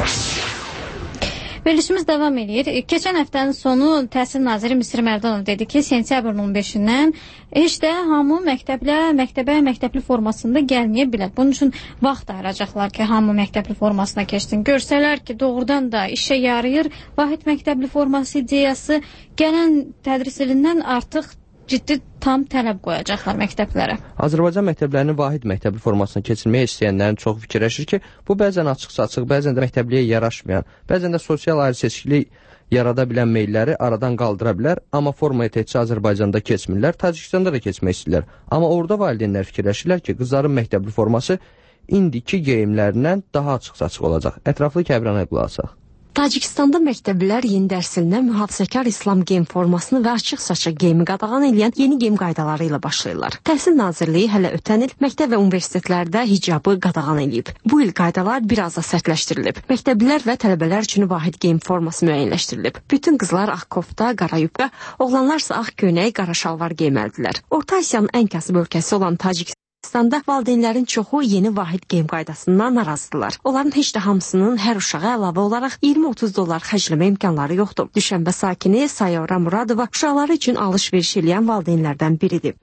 Verilişimiz davam edir. Keçən həftənin sonu Təhsil naziri Misir Mərdanov dedi ki, sentyabrın on beşindən heç də hamı məktəblə, məktəbə, məktəbli formasında gəlməyə bilər. Bunun üçün vaxt ayıracaqlar ki, hamı məktəbli formasına keçsin. Görsələr ki, doğrudan da işə yarayır, vahid məktəbli forması ideyası gələn tədris ilindən artıq ciddi tam tələb qoyacaqlar məktəblərə. Azərbaycan məktəblərinin vahid məktəbli formasına keçirməyə istəyənlərin çox fikirləşir ki, bu bəzən açıq-saçıq, bəzən də məktəbliyə yaraşmayan, bəzən də sosial ayrı-seçkilik yarada bilən meylləri aradan qaldıra bilər, amma formaya təkcə Azərbaycanda keçmirlər, Tacikistanda da keçmək istəyirlər. Amma orada valideynlər fikirləşirlər ki, qızların məktəbli forması indiki geyimlərindən daha açıq-saçıq olacaq. Ətraflı Kəbranə qulaq asaq. Tacikistanda məktəblilər yeni dərs ilinə mühafizəkar İslam geyim formasını və açıq-saçıq geyimi qadağan edən yeni geyim qaydaları ilə başlayırlar. Təhsil Nazirliyi hələ ötən il məktəb və universitetlərdə hicabı qadağan edib. Bu il qaydalar biraz da sərtləşdirilib. Məktəblilər və tələbələr üçün vahid geyim forması müəyyənləşdirilib. Bütün qızlar ağ kofta, qara yubka, oğlanlar isə ağ köynək, qara şalvar geyməlidirlər. Orta Asiyanın ən kasıb ölkəsi olan Tacikistan Pakistan'da valideynlərin çoxu yeni vahid geyim qaydasından narazıdırlar. Onların heç də hamısının hər uşağa əlavə olaraq iyirmi otuz dollar xərcləmə imkanları yoxdur. Düşənbə sakini Sayora Muradova uşaqları üçün alış-veriş edən valideynlərdən biridir.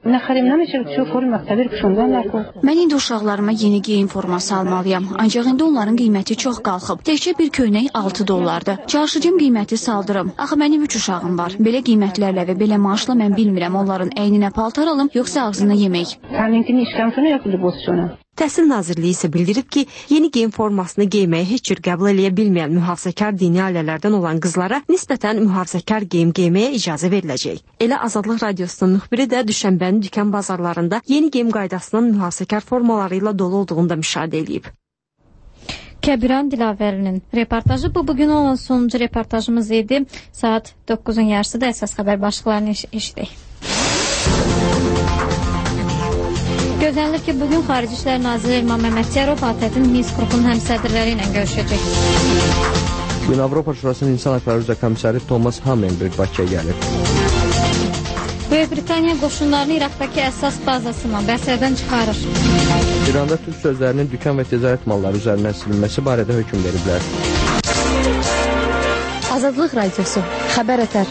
Mən indi uşaqlarıma yeni geyim forması almalıyam. Ancaq indi onların qiyməti çox qalxıb. Təkcə bir köynək altı dollardır. Çarşıcım qiyməti saldırım. Axı mənim üç uşağım var. Belə qiymətlərlə və belə maaşla mən bilmirəm onların əyninə paltar alım, yoxsa ağzına yemək. Təhsil Nazirliyi isə bildirib ki, yeni geyim formasını geyməyi heç cür qəbul eləyə bilməyən mühafizəkar dini ailələrdən olan qızlara nisbətən mühafizəkar geyim geyməyə icazə veriləcək. Elə Azadlıq Radiosunun müxbiri də düşənbənin dükan bazarlarında yeni geyim qaydasının mühafizəkar formaları ilə dolu olduğunu da müşahidə edib. Kəbiran Dilavərinin reportajı bu bugün olan sonuncu reportajımız idi. Saat doqquzun yarısıda əsas xəbər başlıqlarını eşitdik. Gözlənilir ki, bugün Xarici İşlər Naziri Elmar Məmmədyanov A T Ə-nin Minsk qrupunun həmsədrləri ilə görüşəcək. Bugün Avropa Şurasının İnsan Haqları üzrə komissarı Thomas Hammarberg Bakıya gəlir. Böyük Britaniya qoşunlarını İraqdakı əsas bazasından bəsərdən çıxarır. İranda türk sözlərinin dükan və ticarət malları üzərindən silinməsi barədə hökm veriblər. Azadlıq Radiosu, xəbər ötər.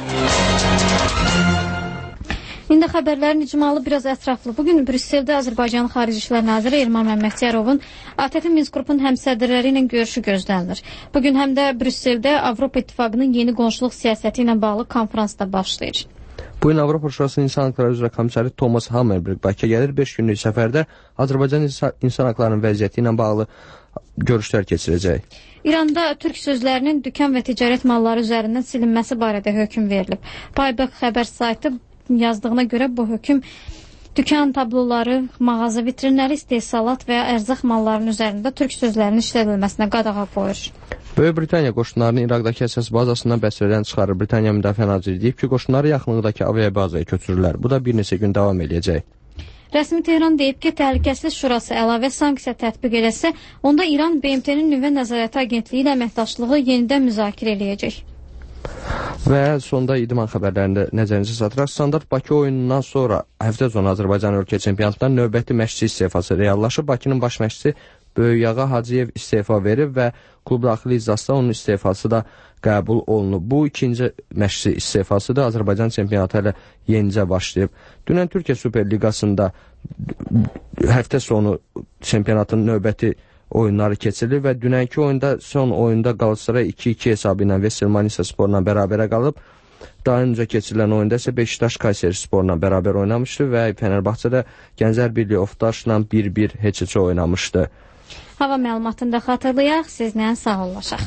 İndi xəbərlərin icmalı biraz ətraflı. Bugün Brüsseldə Azərbaycan Xarici İşlər Naziri Elmar Məmmədyanovun A T Ə-nin Minsk qrupunun həmsədrləri ilə görüşü gözlənilir. Bugün həm də Brüsseldə Avropa İttifaqının yeni qonşuluq siyasəti ilə bağlı konfrans da başlayır. Bugün Avropa Şurasının İnsan Haqları üzrə komissarı Thomas Hammarberg Bakıya gəlir. beş günlük səfərdə Azərbaycan insan haqlarının vəziyyəti ilə bağlı görüşlər keçirəcək. İranda türk sözlərinin dükan və ticarət malları üzərindən silinməsi barədə hökm verilib. Baybək xəbər saytı yazdığına görə bu hökm dükan tabloları, mağaza vitrinləri, istehsalat və ərzaq mallarının üzərində türk sözlərinin işlədilməsinə qadağa qoyur. Böyük Britaniya qoşunlarını İraqdakı əsas bazasından bəsrədən çıxarır. Britaniya Müdafiə Naziri deyib ki, qoşunları yaxınlıqdakı aviabazaya köçürürlər. Bu da bir neçə gün davam edəcək. Rəsmi Tehran deyib ki, Təhlükəsizlik Şurası əlavə sanksiya tətbiq edəsə, onda İran B M T-nin nüvə nəzarəti agentliyi ilə əməkdaşlığı yenidən müzakirə eləyəcək. Və sonda idman xəbərlərində nəzərinizə çatdıraq. Standart Bakı oyunundan sonra həftə sonu Azərbaycan ölkə çempionatında növbəti məşqçi istefası reallaşıb. Bakının baş məşqçisi Böyüyağa Hacıyev istefa verib və klub daxili iclasda onun istefası da qəbul olunub. Bu ikinci məşqçi istefasıdır. Azərbaycan çempionatı ilə yenicə başlayıb. Dünən Türkiyə Super Liqasında həftə sonu çempionatın növbəti oyunları keçirilir və dünənki oyunda son oyunda Galatasaray iki iki hesabı ilə Vestel Manisa Sporla bərabərə qalıb. Daha öncə keçirilən oyunda isə Beşiktaş Kayseri Sporla bərabər oynamışdı və Fenerbahçedə Gənclər Birliyi Oftaşla bir bir heç-heçə oynamışdı. Hava məlumatını da xatırlayaq, sizlə sağollaşaq.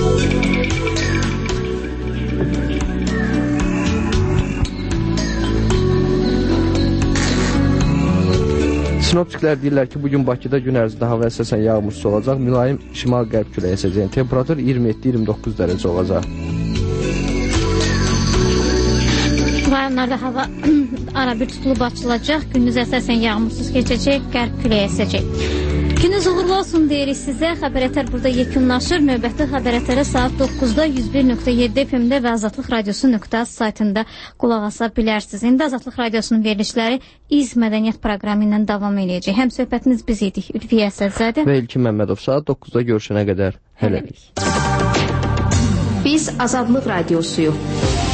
Sinoptiklər deyirlər ki, bugün Bakıda gün ərzində hava əsasən yağmursuz olacaq, mülayim şimal-qərb küləyi əsəcək. Temperatur iyirmi yeddi iyirmi doqquz dərəcə olacaq. Rayonlarda hava arabir tutulub açılacaq, gündüz əsasən yağmursuz keçəcək, qərb küləyi əsəcək. Gününüz uğurlu olsun deyirik sizə. Xəbər Ətər burada yekunlaşır. Növbəti Xəbər Ətərə saat doqquzda yüz bir nöqtə yeddi F M-də və Azadlıq Radiosu nöqtə az saytında qulaq asa bilərsiniz. İndi Azadlıq Radiosunun verilişləri İz Mədəniyyət proqramı ilə davam edəcək. Həm söhbətiniz biz idik. Ülviyə Əsədzadə və İlkin Məmmədov saat doqquzda görüşənə qədər hələlik. Biz Azadlıq Radiosuyuq.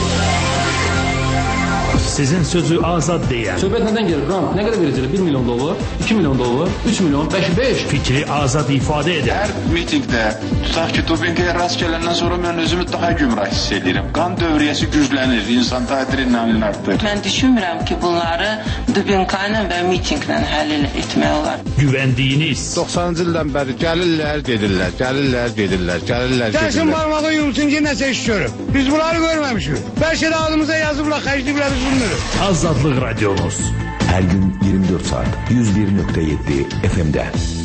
Sizin sözü azad deyən. Söhbət nədən gelir? Ram, nə qədər verəcəklər? bir milyon dollar, iki milyon dollar, üç milyon, beş, beş. Fikri azad ifadə edən. Hər mitingdə, tutaq ki, dopinqaya rast gələndən sonra mən özümü daha gümrah hiss edirəm. Qan dövriyyəsi güclənir, insan adrenalin artır. Mən düşünmürəm ki, bunları dopinqa ilə və mitinglə həll etmək olar. Güvəndiyiniz. doxsanıncı ildən bəri gəlirlər, gedirlər, gəlirlər, gedirlər, gəlirlər, gedirlər. Gəlsin barmağı yumsun ki, nəsə iş görüb. Biz bunları görməmişik. Bəlkə də adımıza yazıblar, xərcliblər biz bunları. Azadlıq Radiomuz. Hər gün iyirmi dörd saat yüz bir nöqtə yeddi F M-də.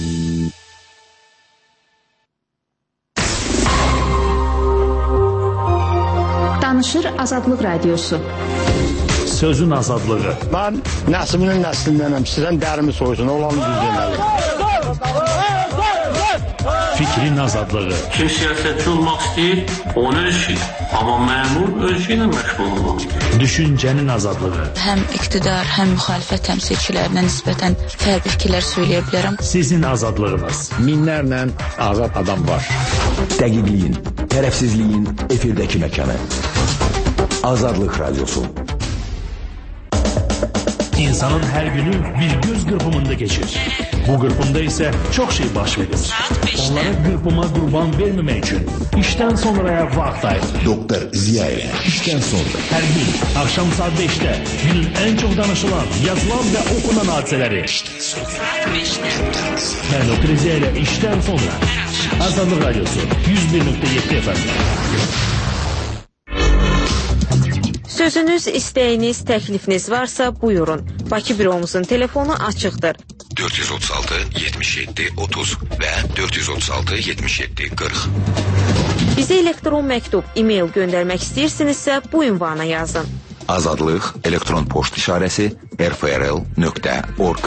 Danışır Azadlıq Radiosu. Sözün azadlığı. Mən nəslinin nəslindənəm. Sizdən dərimi soysun, olanı düz deməli. Fikrin azadlığı. Kim siyasətçi olmaq istəyir, onu ölçür. Amma məmur ölçü ilə məşğul olmaq istəyir. Düşüncənin azadlığı. Həm iqtidar, həm müxalifət təmsilçilərinə nisbətən fərqli fikirlər söyləyə bilərəm. Sizin azadlığınız. Minlərlə azad adam var. Dəqiqliyin, tərəfsizliyin efirdəki məkanı. Azadlıq Radiosu. İnsanın hər günü bir göz qırpımında keçir. Bu qırpımda isə çox şey baş verir. Onlara qırpıma qurban verməmək üçün işdən sonraya vaxt ayır. Doktor Ziya ilə İşdən sonra hər gün axşam saat beşdə günün ən çox danışılan, yazılan və okunan hadisələri. Mən Doktor Ziya ilə işdən sonra Azadlıq Radiosu yüz bir nöqtə yeddi F M. Sözünüz, istəyiniz, təklifiniz varsa buyurun. Bakı büromuzun telefonu açıqdır. dörd yüz otuz altı yetmiş yeddi otuz və dörd yüz otuz altı yetmiş yeddi qırx. Bizə elektron məktub, e-mail göndərmək istəyirsinizsə bu ünvana yazın. Azadlıq elektron poçt işarəsi r f r l nöqtə org.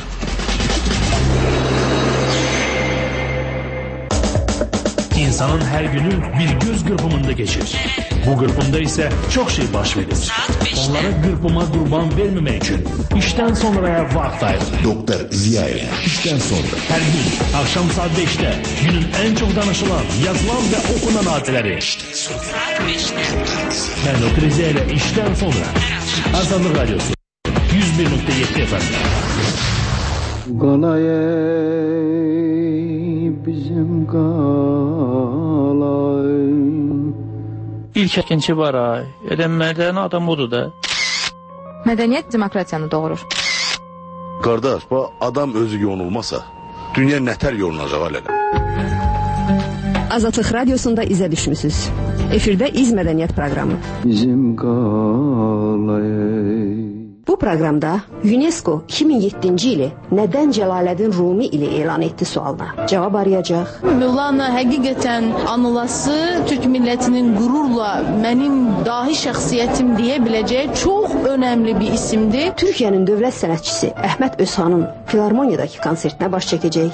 İnsanın hər günü bir göz qırpımında geçir. Bu qırpımda isə çox şey baş verir. Onlara qırpıma qurban verməmək üçün işdən sonraya vaxt ayır. Doktor Ziya ilə işdən sonra hər gün axşam saat beşdə günün ən çox danışılan, yazılan və okunan hadisələri. Mən Doktor Ziya ilə işdən sonra Azadlıq Radiosu yüz bir nöqtə yeddi F M. Qalayey bizim qalay. İlk əkinçi var ay. Edən mədəni adam odur da. Mədəniyyət demokratiyanı doğurur. Qardaş, bu adam özü yonulmasa, dünya nətər yolunacaq alələ? Azadlıq Radiosunda izə düşmüsünüz. Efirdə İz Mədəniyyət proqramı. Bizim qalayey. Bu proqramda UNESCO iki min yeddinci ili nədən Cəlaləddin Rumi ili elan etdi sualına cavab arayacaq. Mövlana həqiqətən anılası Türk millətinin qürurla mənim dahi şəxsiyyətim deyə biləcək çox önəmli bir isimdir. Türkiyənin dövlət sənətçisi Əhməd Özxanın Filarmoniyadakı konsertinə baş çəkəcək.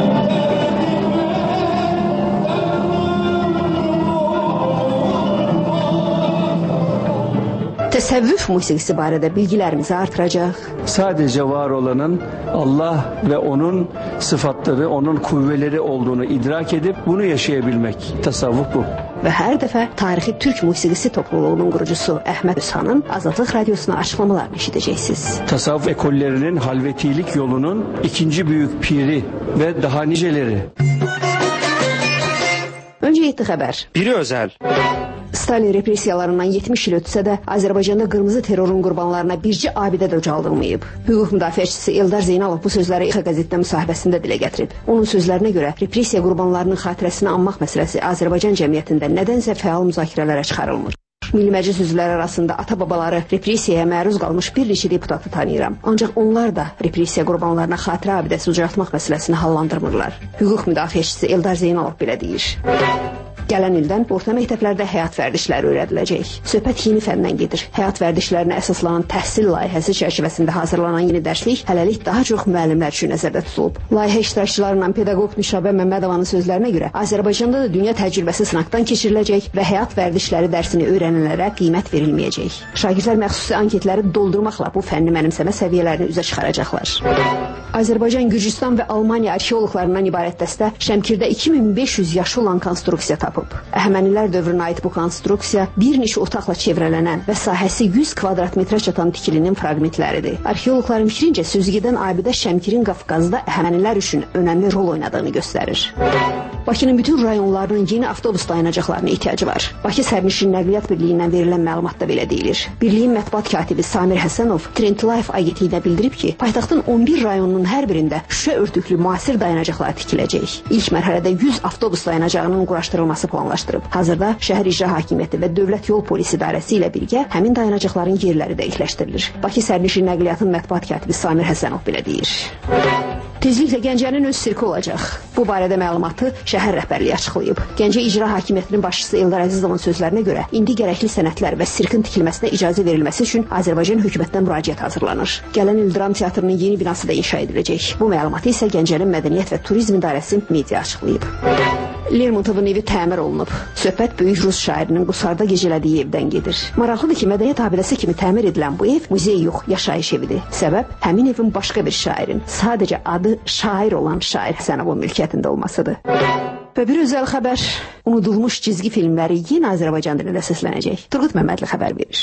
Təsəvvüf musiqisi barədə bilgilərimizi artıracaq. Sadəcə var olanın Allah və onun sıfatları, onun kuvveləri olduğunu idrak edib bunu yaşayabilmək. Təsavvuf bu. Və hər dəfə tarixi Türk musiqisi topluluğunun qurucusu Əhməd Özxanın Azadlıq Radiosuna açıqlamalarını eşidəcəksiniz. Təsavvuf ekollərinin halvetilik yolunun ikinci büyük piri və daha niceləri. Öncə yetdi xəbər. Biri özəl. Stalin repressiyalarından yetmiş il ötsə də Azərbaycanda qırmızı terrorun qurbanlarına bircə abidə də ucaldılmayıb. Hüquq müdafiəçisi Eldar Zeynalov bu sözləri İXA qəzetdə müsahibəsində dilə gətirib. Onun sözlərinə görə repressiya qurbanlarının xatirəsini anmaq məsələsi Azərbaycan cəmiyyətində nədənsə fəal müzakirələrə çıxarılmır. Milli Məclis üzvləri arasında ata-babaları repressiyaya məruz qalmış bir neçə deputatı tanıyıram. Ancaq onlar da repressiya qurbanlarına xatirə abidəsi ucaltmaq məsələsini hallandırmırlar. Hüquq müdafiəçisi Eldar Zeynalov belə deyir. Gələn ildən orta məktəblərdə həyat vərdişləri öyrədiləcək. Söhbət yeni fəndən gedir. Həyat vərdişlərinə əsaslanan təhsil layihəsi çərçivəsində hazırlanan yeni dərslik hələlik daha çox müəllimlər üçün nəzərdə tutulub. Layihə iştirakçılarından pedaqoq Nüşabə Məmmədovanın sözlərinə görə Azərbaycanda da dünya təcrübəsi sınaqdan keçiriləcək və həyat vərdişləri dərsini öyrənənlərə qiymət verilməyəcək. Şagirdlər məxsusi anketləri doldurmaqla bu fənni mənimsəmə səviyyələrini üzə çıxaracaqlar. Azərbaycan, Gürcüstan və Almaniya arxeoloqlarından ibarət dəstə Şəmkirdə iki min beş yüz yaşı olan konstruksiya tapıb. Əhəmənilər dövrünə aid bu konstruksiya bir neçə otaqla çevrələnən və sahəsi yüz kvadrat metrə çatan tikilinin fraqmentləridir. Arxeoloqların fikrincə sözügedən abidə Şəmkirin Qafqazda Əhəmənilər üçün önəmli rol oynadığını göstərir. Bakının bütün rayonlarının yeni avtobus dayanacaqlarına ehtiyacı var. Bakı Sərnişin Nəqliyyat Birliyindən verilən məlumatda belə deyilir. Birliyin mətbuat katibi Samir Həsənov Trend Life agentliyinə bildirib ki, paytaxtın on bir rayonunun hər birində şüşə örtüklü müasir dayanacaqlar tikiləcək. İlk mərhələdə yüz avtobus dayanacağının quraşdırılması planlaşdırıb. Hazırda şəhər icra hakimiyyəti və Dövlət Yol Polisi İdarəsi ilə birgə həmin dayanacaqların yerləri dəqiqləşdirilir. Bakı Sərnişin Nəqliyyatın mətbuat katibi Samir Həsənov belə deyir. Tezliklə Gəncənin öz sirki olacaq. Bu barədə məlumatı şəhər rəhbərliyi açıqlayıb. Gəncə İcra Hakimiyyətinin başçısı Eldar Əzizovun sözlərinə görə indi gərəkli sənədlər və sirkin tikilməsinə icazə verilməsi üçün Azərbaycan hökumətindən müraciət hazırlanır. Gələn il Dram Teatrının yeni binası da inşa ediləcək. Bu məlumatı isə Gəncənin Mədəniyyət və Turizm İdarəsi media açıqlayıb. Lermontovun evi təmir olunub. Söhbət böyük rus şairinin Qusarda gecələdiyi evdən gedir. Maraqlıdır ki, mədəniyyət abidəsi kimi təmir edilən bu ev muzey yox, yaşayış evidir. Səbəb həmin evin başqa bir şairin, sadəcə adı şair olan şair Həsənovun mülkiyyətində olmasıdır. Və bir özəl xəbər, unudulmuş cizgi filmləri yenə Azərbaycan dilində səslənəcək. Turqut Məmmədli xəbər verir.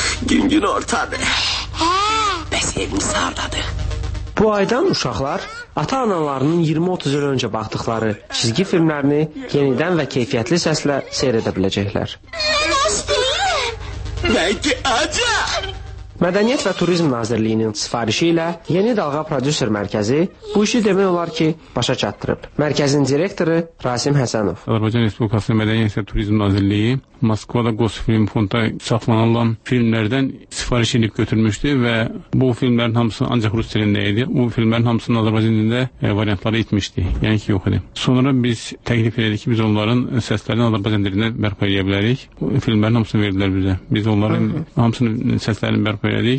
Gün-gün ortadır. Bəs evimiz hardadır? Bu aydan uşaqlar ata-analarının iyirmi otuz il öncə baxdıqları çizgi filmlərini yenidən və keyfiyyətli səslə seyr edə biləcəklər. Belki acı. Mədəniyyət və Turizm Nazirliyinin sifarişi ilə Yeni Dalğa Prodüser Mərkəzi bu işi demək olar ki, başa çatdırıb. Mərkəzin direktoru Rasim Həsənov. Azərbaycan Respublikası Mədəniyyət və Turizm Nazirliyi Moskvada Gosfilm Fondda saxlanılan filmlərdən sifariş edib götürmüşdü və bu filmlərin hamısı ancaq rus dilində idi. Bu filmlərin hamısının Azərbaycan dilində e, variantları etmişdi. Yəni ki, yox idi. Sonra biz təklif etdik ki, biz onların səslərini Azərbaycan dilində bərpa edə bilərik. Bu filmlərin hamısını verdilər bizə. Biz onların hamısının səslərini bərpa elədik.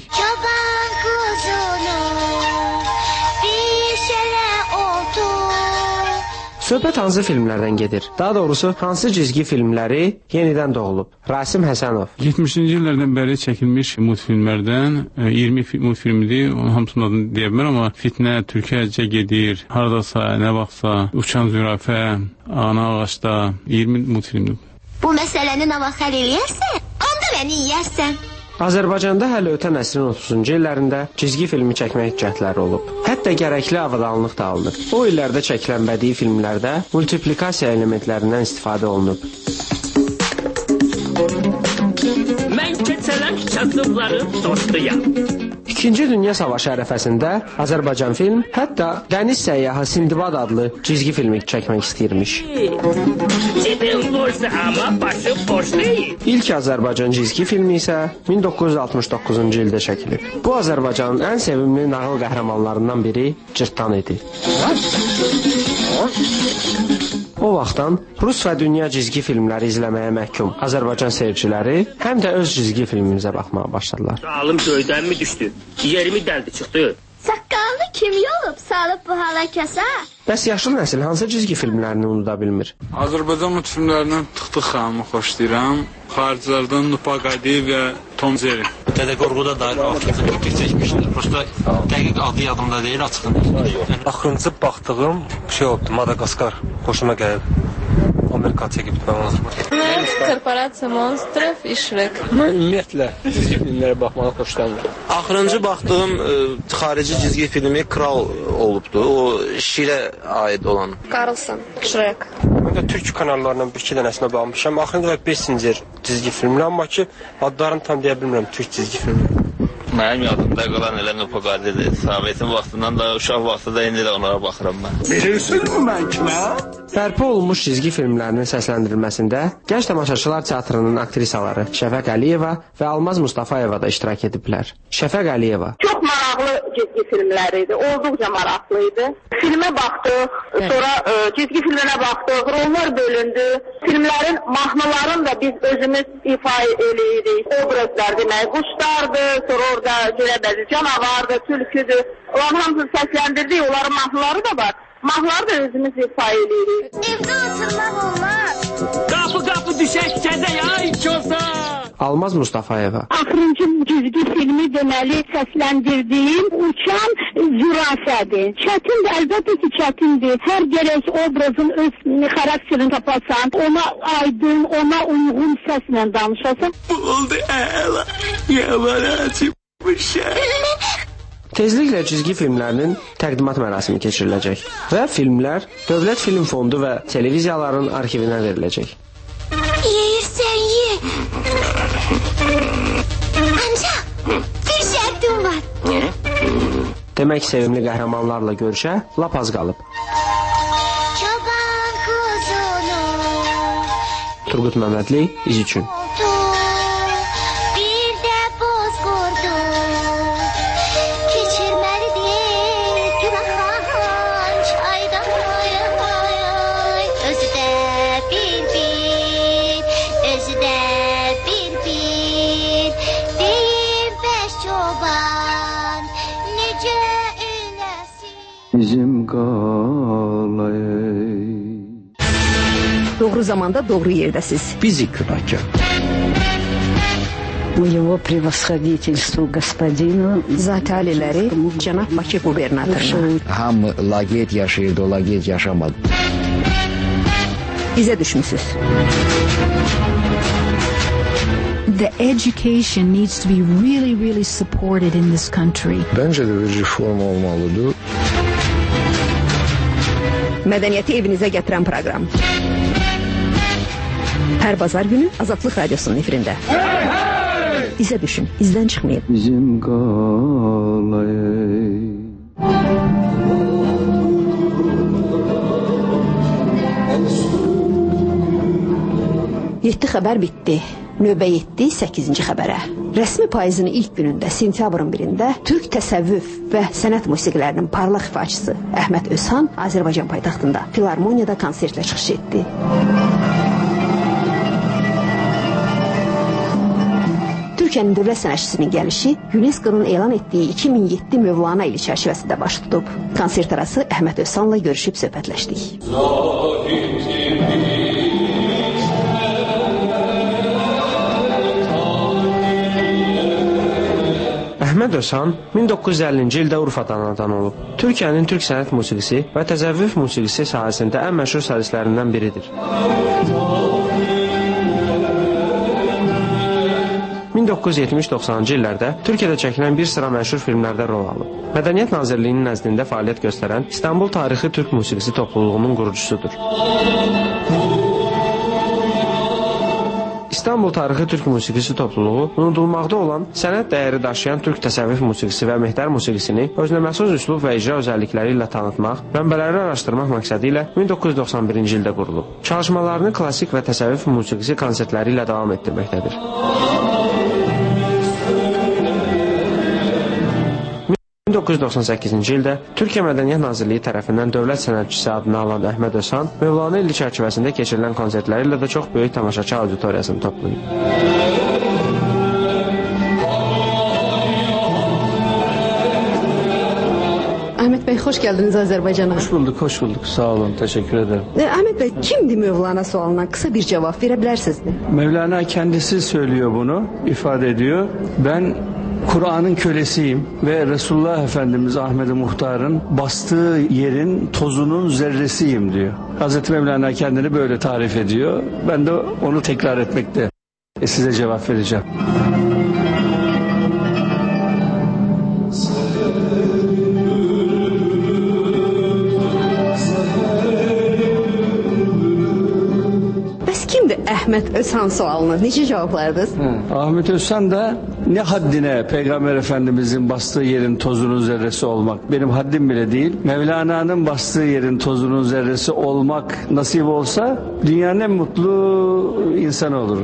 Söhbət hansı filmlərdən gedir? Daha doğrusu, hansı cizgi filmləri yenidən doğulub? Rasim Həsənov. yetmişinci illərdən bəri çəkilmiş multfilmlərdən iyirmi multfilmdir. Onun hamısının adını deyə bilmir, amma Fitnə, Türkiyəcə gedir, Hardasa, Nə vaxtsa, Uçan zürafə, Ana ağaçda iyirmi multfilmdir. Bu məsələni nə vaxt həll eləyərsən, onda məni yeyərsən. Azərbaycanda hələ ötən əsrin otuzuncu illərində cizgi filmi çəkmək cəhdləri olub. Hətta gərəkli avadanlıq da alınıb. O illərdə çəkilən bədii filmlərdə multiplikasiya elementlərindən istifadə olunub. Mən keçələn kasıbların dostuyam. İkinci Dünya Savaşı ərəfəsində Azərbaycan film hətta Dəniz Səyyahı Sindbad adlı cizgi filmi çəkmək istəyirmiş. Cibim borsa amma başım boş deyil. İlk Azərbaycan cizgi filmi isə min doqquz yüz altmış doqquzuncu ildə çəkilib. Bu Azərbaycanın ən sevimli nağıl qəhrəmanlarından biri Cırtdan idi. O vaxtdan Rus və dünya cizgi filmləri izləməyə məhkum Azərbaycan seyirciləri həm də öz cizgi filmimizə baxmağa başladılar. Alım göydən mi düşdü? Yerimi dəldi çıxdı. Saqqalını kim yolub, salıb bu hala kəsə? Bəs yaşlı nəsil hansı cizgi filmlərini unuda bilmir? Azərbaycan multfilmlərindən Tıxtıq xanımı xoşlayıram. Xariclərdən Nupaqadi və Tom Jerry. Dədə Qorquda da altıncı klip çəkmişlər. Prosta dəqiq adı yadımda deyil, açıqdır. Axırıncı baxdığım şey oldu, Madagaskar. Xoşuma gəlib. Amerika çəkib mən onu. Korporasiya Monstrov və Shrek. Mən ümumiyyətlə cizgi filmlərə baxmağı xoşlanıram. Axırıncı baxdığım e, xarici cizgi filmi Kral olubdu. O şirə aid olan. Carlson, Shrek. Mən də türk kanallarından bir-iki dənəsinə baxmışam. Axırıncı və Bessinger cizgi filmlər, amma ki, adlarını tam deyə bilmirəm türk cizgi filmləri. Mənim yadımda qalan elə Nupaqadidir. Sovetin vaxtından da, uşaq vaxtı da indi də onlara baxıram mən. Bilirsinmi mən kimə? Bərpa olunmuş cizgi filmlərinin səsləndirilməsində gənc tamaşaçılar teatrının aktrisaları Şəfəq Əliyeva və Almaz Mustafayeva da iştirak ediblər. Şəfəq Əliyeva. Çox maraqlı cizgi filmləri idi, olduqca maraqlı idi. Filmə baxdıq, sonra ə, cizgi filminə baxdıq, rollar bölündü. Filmlərin mahnılarını da biz özümüz ifa eləyirik. Obrazlar demək, quşlardı, sonra orada Cürəbəzi canavardı, tülküdür. Onların hamısını səsləndirdik, onların mahnıları da var. Mahnıları da özümüz ifa eləyirik. Evdə oturmaq olmaz. Qapı qapı düşək kəndə ya, ilk olsa. Almaz Mustafayeva. Axırıncı cizgi filmi deməli səsləndirdiyim Uçan zürafədir. Çətindir, əlbəttə ki, çətindir. Hər gərək obrazın öz xarakterini tapasan, ona aydın, ona uyğun səslə danışasan. Bu oldu əla, yavaracı bu şey. Tezliklə cizgi filmlərinin təqdimat mərasimi keçiriləcək və filmlər Dövlət Film Fondu və televiziyaların arxivinə veriləcək. Yeyirsən, ye. Ancaq bir şərtim var. Demək sevimli qəhrəmanlarla görüşə lap az qalıb. Çoban kuzunu Turgut Məmmədli, İz üçün. Bizim qalay. Doğru zamanda doğru yerdəsiz. Bizi kıracak. Его превосходительству господину Zat aliləri cənab Bakı qubernatoruna. Hamı laqeyd yaşayırdı, o laqeyd yaşamadı. İzə düşmüsüz. The education needs to be really, really supported in this country. Bence de bir reform olmalıdır. Mədəniyyəti evinizə gətirən proqram. Hər bazar günü Azadlıq Radiosunun efirində. Hey, hey! İzə düşün, izdən çıxmayın. Bizim qalayı. Yeddi xəbər bitdi. Növbə yetdi səkkizinci xəbərə. Rəsmi payızın ilk günündə, sentyabrın birində Türk təsəvvüf və sənət musiqilərinin parlaq ifaçısı Əhməd Özhan Azərbaycan paytaxtında Filarmoniyada konsertlə çıxış etdi. Türkiyənin dövlət sənətçisinin gəlişi UNESCO-nun elan etdiyi iki min yeddi Mövlana ili çərçivəsində baş tutub. Konsert arası Əhməd Özhanla görüşüb söhbətləşdik. Əhməd Özhan min doqquz yüz əllinci ildə Urfadan anadan olub. Türkiyənin türk sənət musiqisi və təsəvvüf musiqisi sahəsində ən məşhur solistlərindən biridir. min doqquz yüz yetmiş doxsanıncı illərdə Türkiyədə çəkilən bir sıra məşhur filmlərdə rol alıb. Mədəniyyət Nazirliyinin nəzdində fəaliyyət göstərən İstanbul Tarixi Türk Musiqisi topluluğunun qurucusudur. İstanbul Tarixi Türk Musiqisi topluluğu unudulmaqda olan sənət dəyəri daşıyan türk təsəvvüf musiqisi və mehdər musiqisini özünəməxsus üslub və icra özəllikləri ilə tanıtmaq, mənbələri araşdırmaq məqsədi ilə min doqquz yüz doxsan birinci ildə qurulub. Çalışmalarını klassik və təsəvvüf musiqisi konsertləri ilə davam etdirməkdədir. min doqquz yüz doxsan səkkizinci ildə Türkiyə Mədəniyyət Nazirliyi tərəfindən dövlət sənətçisi adını alan Əhməd Özhan Mövlana ili çərçivəsində keçirilən konsertləri ilə də çox böyük tamaşaçı auditoriyasını toplayıb. Əhməd bəy, xoş gəldiniz Azərbaycana. Hoş bulduk, hoş bulduk. Sağ olun, teşekkür ederim. Əhməd bəy, kimdir Mövlana sualına? Kısa bir cevap verebilirsiniz mi? Mevlana kendisi söylüyor bunu, ifade ediyor. Ben Kur'an'ın kölesiyim ve Resulullah Efendimiz Ahmet-i Muhtar'ın bastığı yerin tozunun zerresiyim diyor. Hazreti Mevlana kendini böyle tarif ediyor. Ben de onu tekrar etmekte size cevap vereceğim. Əhməd Özhan sualına necə cavablardınız? Ahmet Özhan da ne haddine Peygamber Efendimizin bastığı yerin tozunun zerresi olmak. Benim haddim bile değil. Mevlana'nın bastığı yerin tozunun zerresi olmak nasip olsa dünyanın en mutlu insanı olur.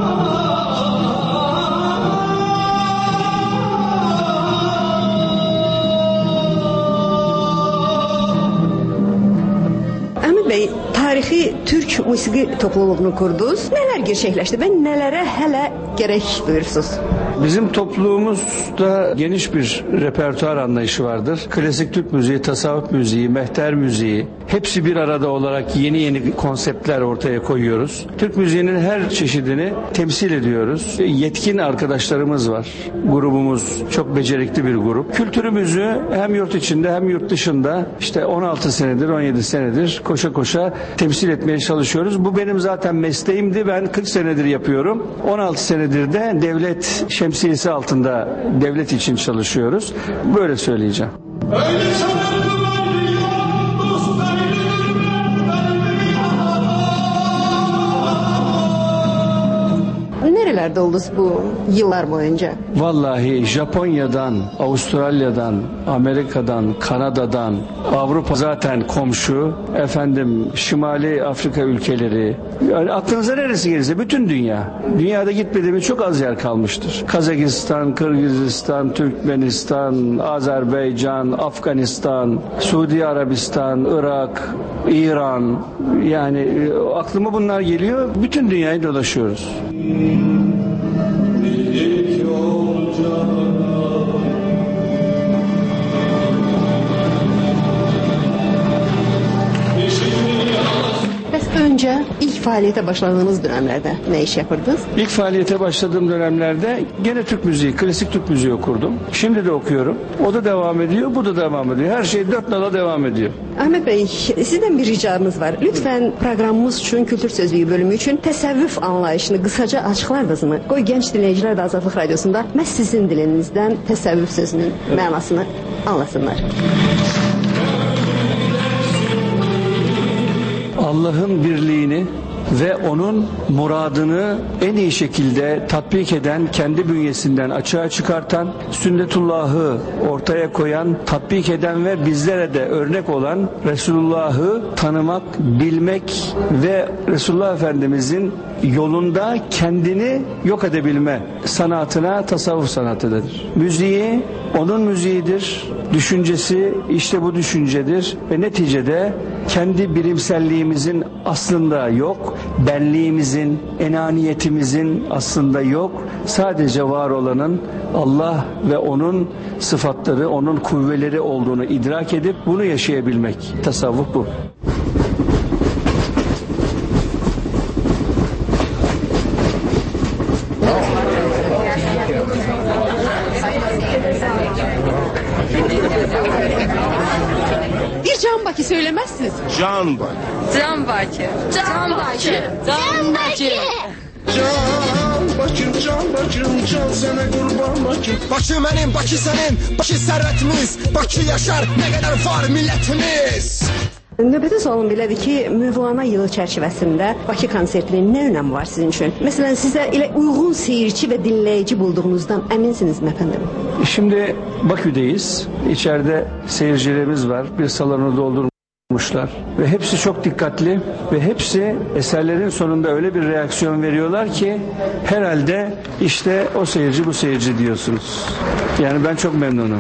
Əhməd bəy, tarixi Türk musiqi topluluğunu kurdunuz. Neler gerçekleşti ve nelere hele gerek duyursunuz? Bizim topluluğumuzda geniş bir repertuar anlayışı vardır. Klasik Türk müziği, tasavvuf müziği, mehter müziği hepsi bir arada olarak yeni yeni konseptler ortaya koyuyoruz. Türk müziğinin her çeşidini temsil ediyoruz. Yetkin arkadaşlarımız var. Grubumuz çok becerikli bir grup. Kültürümüzü hem yurt içinde hem yurt dışında işte on altı senedir, on yedi senedir koşa koşa temsil etmeye çalışıyoruz. Bu benim zaten mesleğimdi. Ben kırk senedir yapıyorum. on altı senedir de devlet şemsiyesi altında devlet için çalışıyoruz. Böyle söyleyeceğim. Nerelerde oldunuz bu yıllar boyunca? Vallahi Japonya'dan, Avustralya'dan, Amerika'dan, Kanada'dan, Avrupa zaten komşu, efendim Şimali Afrika ülkeleri, yani aklınıza neresi gelirse bütün dünya. Dünyada gitmediğimiz çok az yer kalmıştır. Kazakistan, Kırgızistan, Türkmenistan, Azerbaycan, Afganistan, Suudi Arabistan, Irak, İran, yani aklıma bunlar geliyor. Bütün dünyayı dolaşıyoruz. Önce ilk faaliyete başladığınız dönemlerde ne iş yapırdınız? İlk faaliyete başladığım dönemlerde gene Türk müziği, klasik Türk müziği okurdum. Şimdi de okuyorum. O da devam ediyor, bu da devam ediyor. Her şey dört nala devam ediyor. Ahmet Bey, sizden bir ricamız var. Lütfen programımız için, Kültür Sözlüğü bölümü için təsəvvüf anlayışını kısaca açıqlardınız mı? Qoy genç dinleyiciler de Azadlıq Radyosunda məhz sizin dilinizden təsəvvüf sözünün mənasını anlasınlar. Allah'ın birliğini ve onun muradını en iyi şekilde tatbik eden, kendi bünyesinden açığa çıkartan, sünnetullah'ı ortaya koyan, tatbik eden ve bizlere de örnek olan Resulullah'ı tanımak, bilmek ve Resulullah Efendimizin yolunda kendini yok edebilme sanatına tasavvuf sanatıdır. Müziği onun müziğidir, düşüncesi işte bu düşüncedir ve neticede kendi birimselliğimizin aslında yok, benliğimizin, enaniyetimizin aslında yok. Sadece var olanın Allah ve onun sıfatları, onun kuvveleri olduğunu idrak edip bunu yaşayabilmek. Tasavvuf bu. Bir Can Baki söylemezsiniz. Can Baki. Can Baki. Can Baki. Can Baki. Can Bakım, can Bakım, can sana kurban Bakım. Bakı benim, Bakı senin, Bakı servetimiz, Bakı yaşar, ne kadar var milletimiz. Növbəti sualım belədir ki, Mövlana yılı çərçivəsində Bakı konsertinin nə önəmi var sizin üçün? Məsələn, sizə elə uyğun seyirci ve dinleyici bulduğunuzdan eminsiniz mi efendim? Şimdi Bakü'deyiz. İçeride seyircilerimiz var. Bir salonu doldurmuşlar. Ve hepsi çok dikkatli ve hepsi eserlerin sonunda öyle bir reaksiyon veriyorlar ki herhalde işte o seyirci bu seyirci diyorsunuz. Yani ben çok memnunum.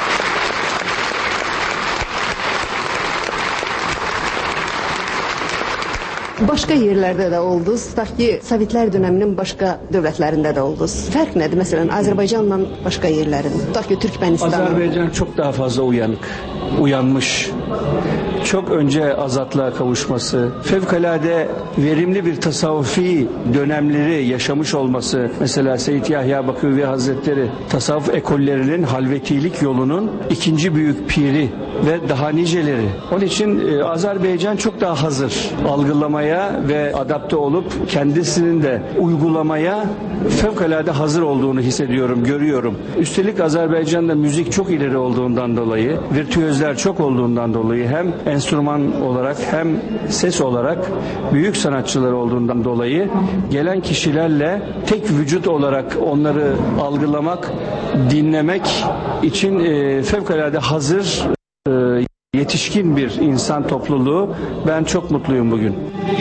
Başka yerlerde de oldunuz. Tutaq ki, Sovetlər döneminin başka dövlətlərində de oldunuz. Fərq nədir? Məsələn, Azərbaycanla başka yerlerin. Tutaq ki, Türkmenistan. Azerbaycan çok daha fazla uyanık, uyanmış. Çok önce azatlığa kavuşması, fevkalade verimli bir tasavvufi dönemleri yaşamış olması, mesela Seyyid Yahya Baküvi Hazretleri tasavvuf ekollerinin halvetilik yolunun ikinci büyük piri ve daha niceleri. Onun için e, Azerbaycan çok daha hazır algılamaya ve adapte olup kendisinin de uygulamaya fevkalade hazır olduğunu hissediyorum, görüyorum. Üstelik Azerbaycan'da müzik çok ileri olduğundan dolayı, virtüözler çok olduğundan dolayı hem enstrüman olarak hem ses olarak büyük sanatçılar olduğundan dolayı gelen kişilerle tek vücut olarak onları algılamak, dinlemek için e, fevkalade hazır e, yetişkin bir insan topluluğu. Ben çok mutluyum bugün.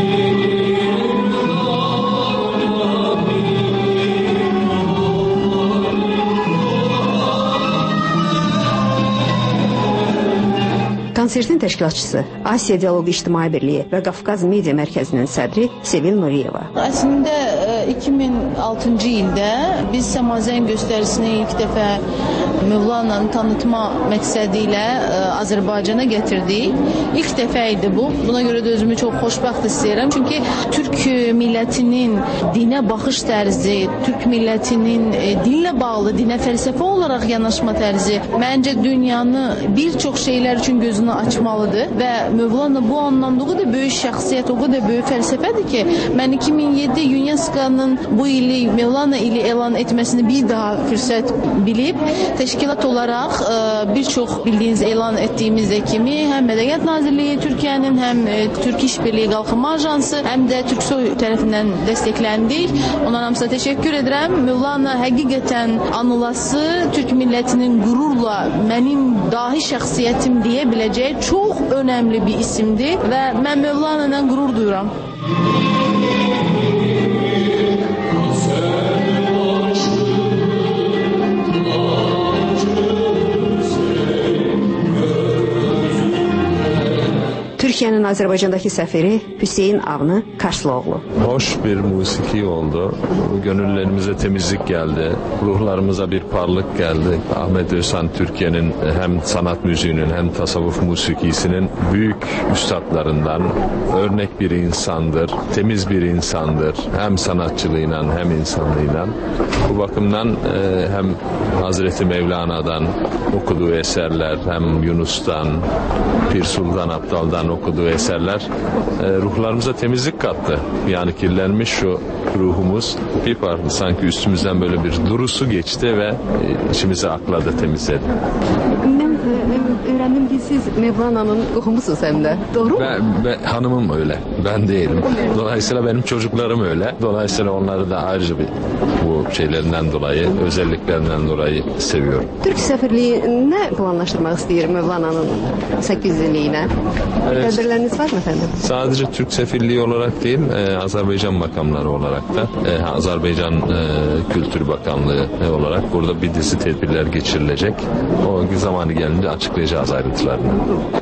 Konsertin təşkilatçısı, Asiya Dialoqu İctimai Birliyi və Qafqaz Media Mərkəzinin sədri Sevil Nuriyeva. Aslında iki bin altıncı ildə biz Semazen göstərisini ilk dəfə Mövlana'nı tanıtma məqsədi ilə Azərbaycana gətirdik. İlk dəfə idi bu. Buna görə də özümü çox xoşbəxt hiss edirəm. Çünki Türk millətinin dinə baxış tərzi, Türk millətinin dinlə bağlı, dinə fəlsəfə olaraq yanaşma tərzi məncə dünyanı bir çox şeylər üçün gözünü açmalıdır və Mövlana bu anlamda o qədər böyük şəxsiyyət, o qədər böyük fəlsəfədir ki, mən iki min yeddi UNESCO'nun bu ili Mövlana ili elan etməsini bir daha fürsət bilib, təşkilat olaraq bir çox bildiyiniz elan etdiyimizdə kimi həm Mədəniyyət Nazirliyi Türkiyənin, həm Türk İş Birliyi Qalxınma Ajansı, həm də Türksoy tərəfindən dəstəkləndik. Onlara hamısına təşəkkür edirəm. Mövlana həqiqətən anılası, Türk millətinin qürurla mənim dahi şəxsiyyətim deyə biləcək çox önəmli bir isimdir və mən Mövlana ilə qürur duyuram. Türkiye'nin Azerbaycan'daki seferi Hüseyin Avni Karslıoğlu. Hoş bir musiki oldu. Gönüllerimize temizlik geldi. Ruhlarımıza bir parlık geldi. Ahmet Özhan Türkiye'nin hem sanat müziğinin hem tasavvuf musikisinin büyük üstadlarından, örnek bir insandır. Temiz bir insandır. Hem sanatçılığıyla hem insanlığıyla. Bu bakımdan hem Hazreti Mevlana'dan okuduğu eserler, hem Yunus'tan, Pir Sultan Abdal'dan okuduğu okuduğu eserler e, ruhlarımıza temizlik kattı. Yani kirlenmiş şu ruhumuz bir farklı sanki üstümüzden böyle bir durusu geçti ve e, içimizi akladı, temizledi. Ben öğrendim ki siz Mevlana'nın okumuşsunuz hem de. Doğru mu? Ben, ben, hanımım öyle. Ben değilim. Dolayısıyla benim çocuklarım öyle. Dolayısıyla onları da ayrıca bir bu şeylerinden dolayı, özelliklerinden dolayı seviyorum. Türk səfirliyi ne planlaşdırmaq istəyir Mevlana'nın səkkiz yüz illiyinə? Evet. Tədbirləriniz var mı efendim? Sadece Türk Sefirliği olarak değil, e, Azerbaycan makamları olarak da e, Azerbaycan e, Kültür Bakanlığı e, olarak burada bir dizi tedbirler geçirilecek. O zamanı gelince açıklayacağız ayrıntılarını.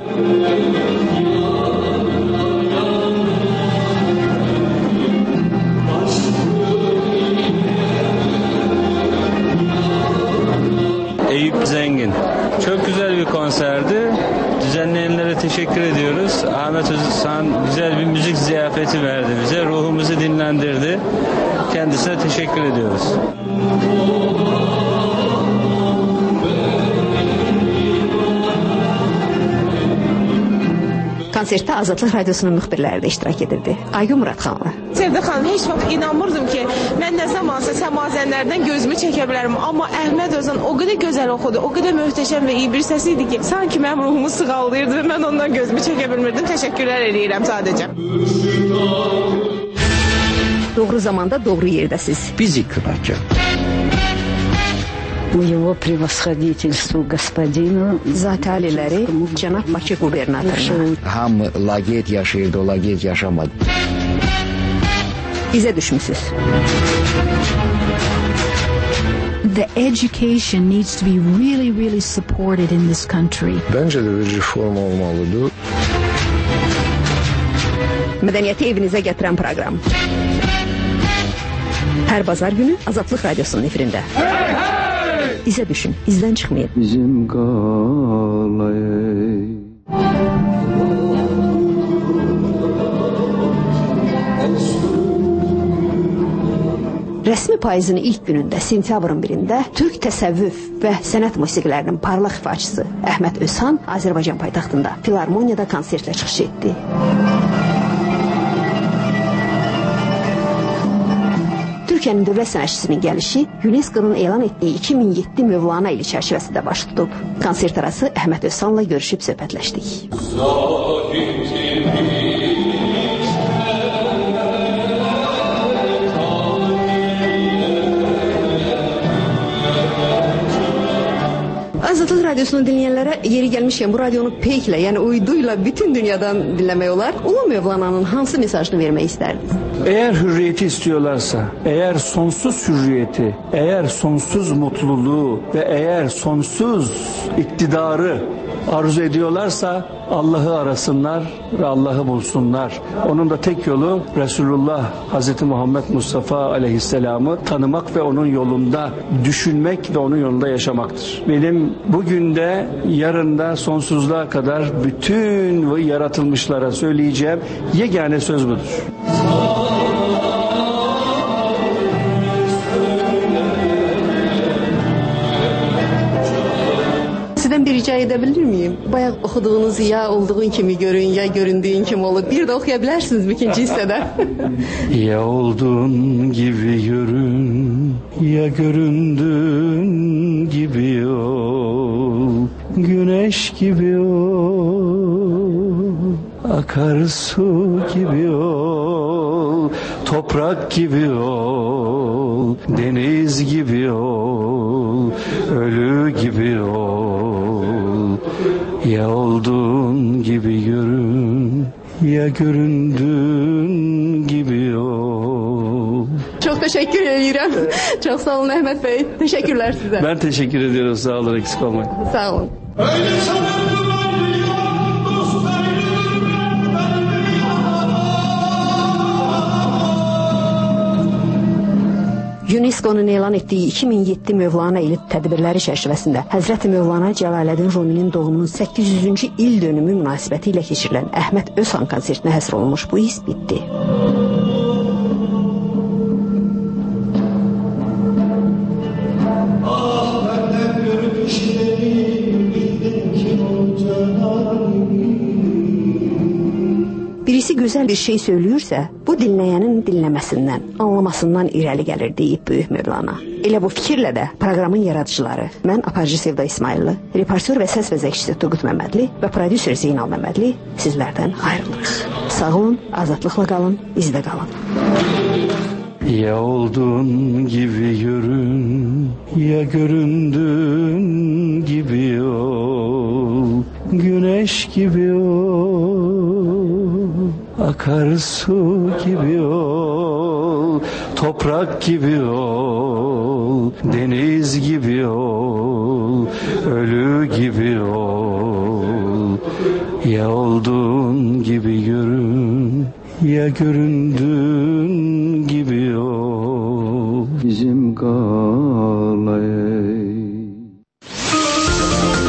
Eyüp Zengin. Çok güzel bir konserdi. Düzenleyenlere teşekkür ediyoruz. Ahmet Özsan güzel bir müzik ziyafeti verdi bize. Ruhumuzu dinlendirdi. Kendisine teşekkür ediyoruz. Konsertdə Azadlıq Radiosunun müxbirləri də iştirak edirdi. Aygün Murad xanımı. Sevdə xanım, heç vaxt inanmırdım ki, mən nə zamansa səmazənlərdən gözümü çəkə bilərəm. Amma Əhməd Özan o qədər gözəl oxudu, o qədər möhtəşəm və iyi bir səs idi ki, sanki mənim ruhumu sığaldırdı və mən ondan gözümü çəkə bilmirdim. Təşəkkürlər eləyirəm sadəcə. Doğru zamanda, doğru yerdəsiz. Bizi kıraca. Его превосходительству господину Zati aliləri cənab Bakı qubernatoruna. Hamı laqeyd yaşayırdı, o laqeyd yaşamadı. Bizə düşmüsüz. The education needs to be really, really supported in this country. Bence de bir reform olmalıdır. Mədəniyyəti evinizə gətirən proqram. Hər bazar günü Azadlıq Radiosunun efirində. İzə düşün, izdən çıxmayın. Bizim qalay. Rəsmi payızın ilk günündə, sentyabrın birində Türk təsəvvüf və sənət musiqilərinin parlaq ifaçısı Əhməd Özhan Azərbaycan paytaxtında Filarmoniyada konsertlə çıxış etdi. Türkiyənin dövlət sənətçisinin gəlişi UNESCO-nun elan etdiyi iki min yeddi Mövlana ili çərçivəsində baş tutub. Konsert arası Əhməd Özsanla görüşüb söhbətləşdik. Azadlıq Radiosunun dinləyənlərə yeri gəlmişkən bu radionu peyklə, yəni uyduyla bütün dünyadan dinləmək olar. Ulu Mevlana'nın hansı mesajını vermək istərdiniz? Eğer hürriyeti istiyorlarsa, eğer sonsuz hürriyeti, eğer sonsuz mutluluğu ve eğer sonsuz iktidarı arzu ediyorlarsa Allah'ı arasınlar ve Allah'ı bulsunlar. Onun da tek yolu Resulullah Hazreti Muhammed Mustafa Aleyhisselam'ı tanımak ve onun yolunda düşünmek ve onun yolunda yaşamaktır. Benim bugün de yarın da sonsuzluğa kadar bütün yaratılmışlara söyleyeceğim yegane söz budur. Sizdən bir rica edə bilir miyim? Bayaq oxuduğunuz ya olduğun kimi görün, ya göründüğün kimi olur. Bir də oxuya bilərsiniz ikinci hissədə. Ya olduğun gibi görün, ya göründüğün gibi ol. Güneş gibi ol, akarsu gibi ol. Toprak gibi ol, deniz gibi ol, ölü gibi ol. Ya olduğun gibi görün, ya göründüğün gibi ol. Çok teşekkür ederim. Çok sağ olun Əhməd Bey. Teşekkürler size. Ben teşekkür ediyorum. Sağ olun, eksik olmayın. Sağ olun. UNESCO-nun elan etdiyi iki min yeddi Mövlana ili tədbirləri çərçivəsində Həzrəti Mövlana Cəlaləddin Ruminin doğumunun səkkiz yüzüncü il dönümü münasibəti ilə keçirilən Əhməd Özhan konsertinə həsr olunmuş bu his bitdi. birisi güzel bir şey söylüyorsa, bu dinleyenin dinlemesinden, anlamasından irəli gəlir deyib Böyük Mövlana. Elə bu fikirlə də proqramın yaradıcıları, mən Aparıcı Sevda İsmailli, reportör və səs vəzəkçisi Turgut Məmmədli və prodüser Zeynal Məmmədli sizlərdən ayrılırıq. Sağ olun, azadlıqla qalın, izdə qalın. Ya oldun gibi görün, ya göründün gibi ol, güneş gibi ol, akarsu gibi ol, toprak gibi ol, deniz gibi ol, ölü gibi ol. Ya oldun gibi görün, ya göründün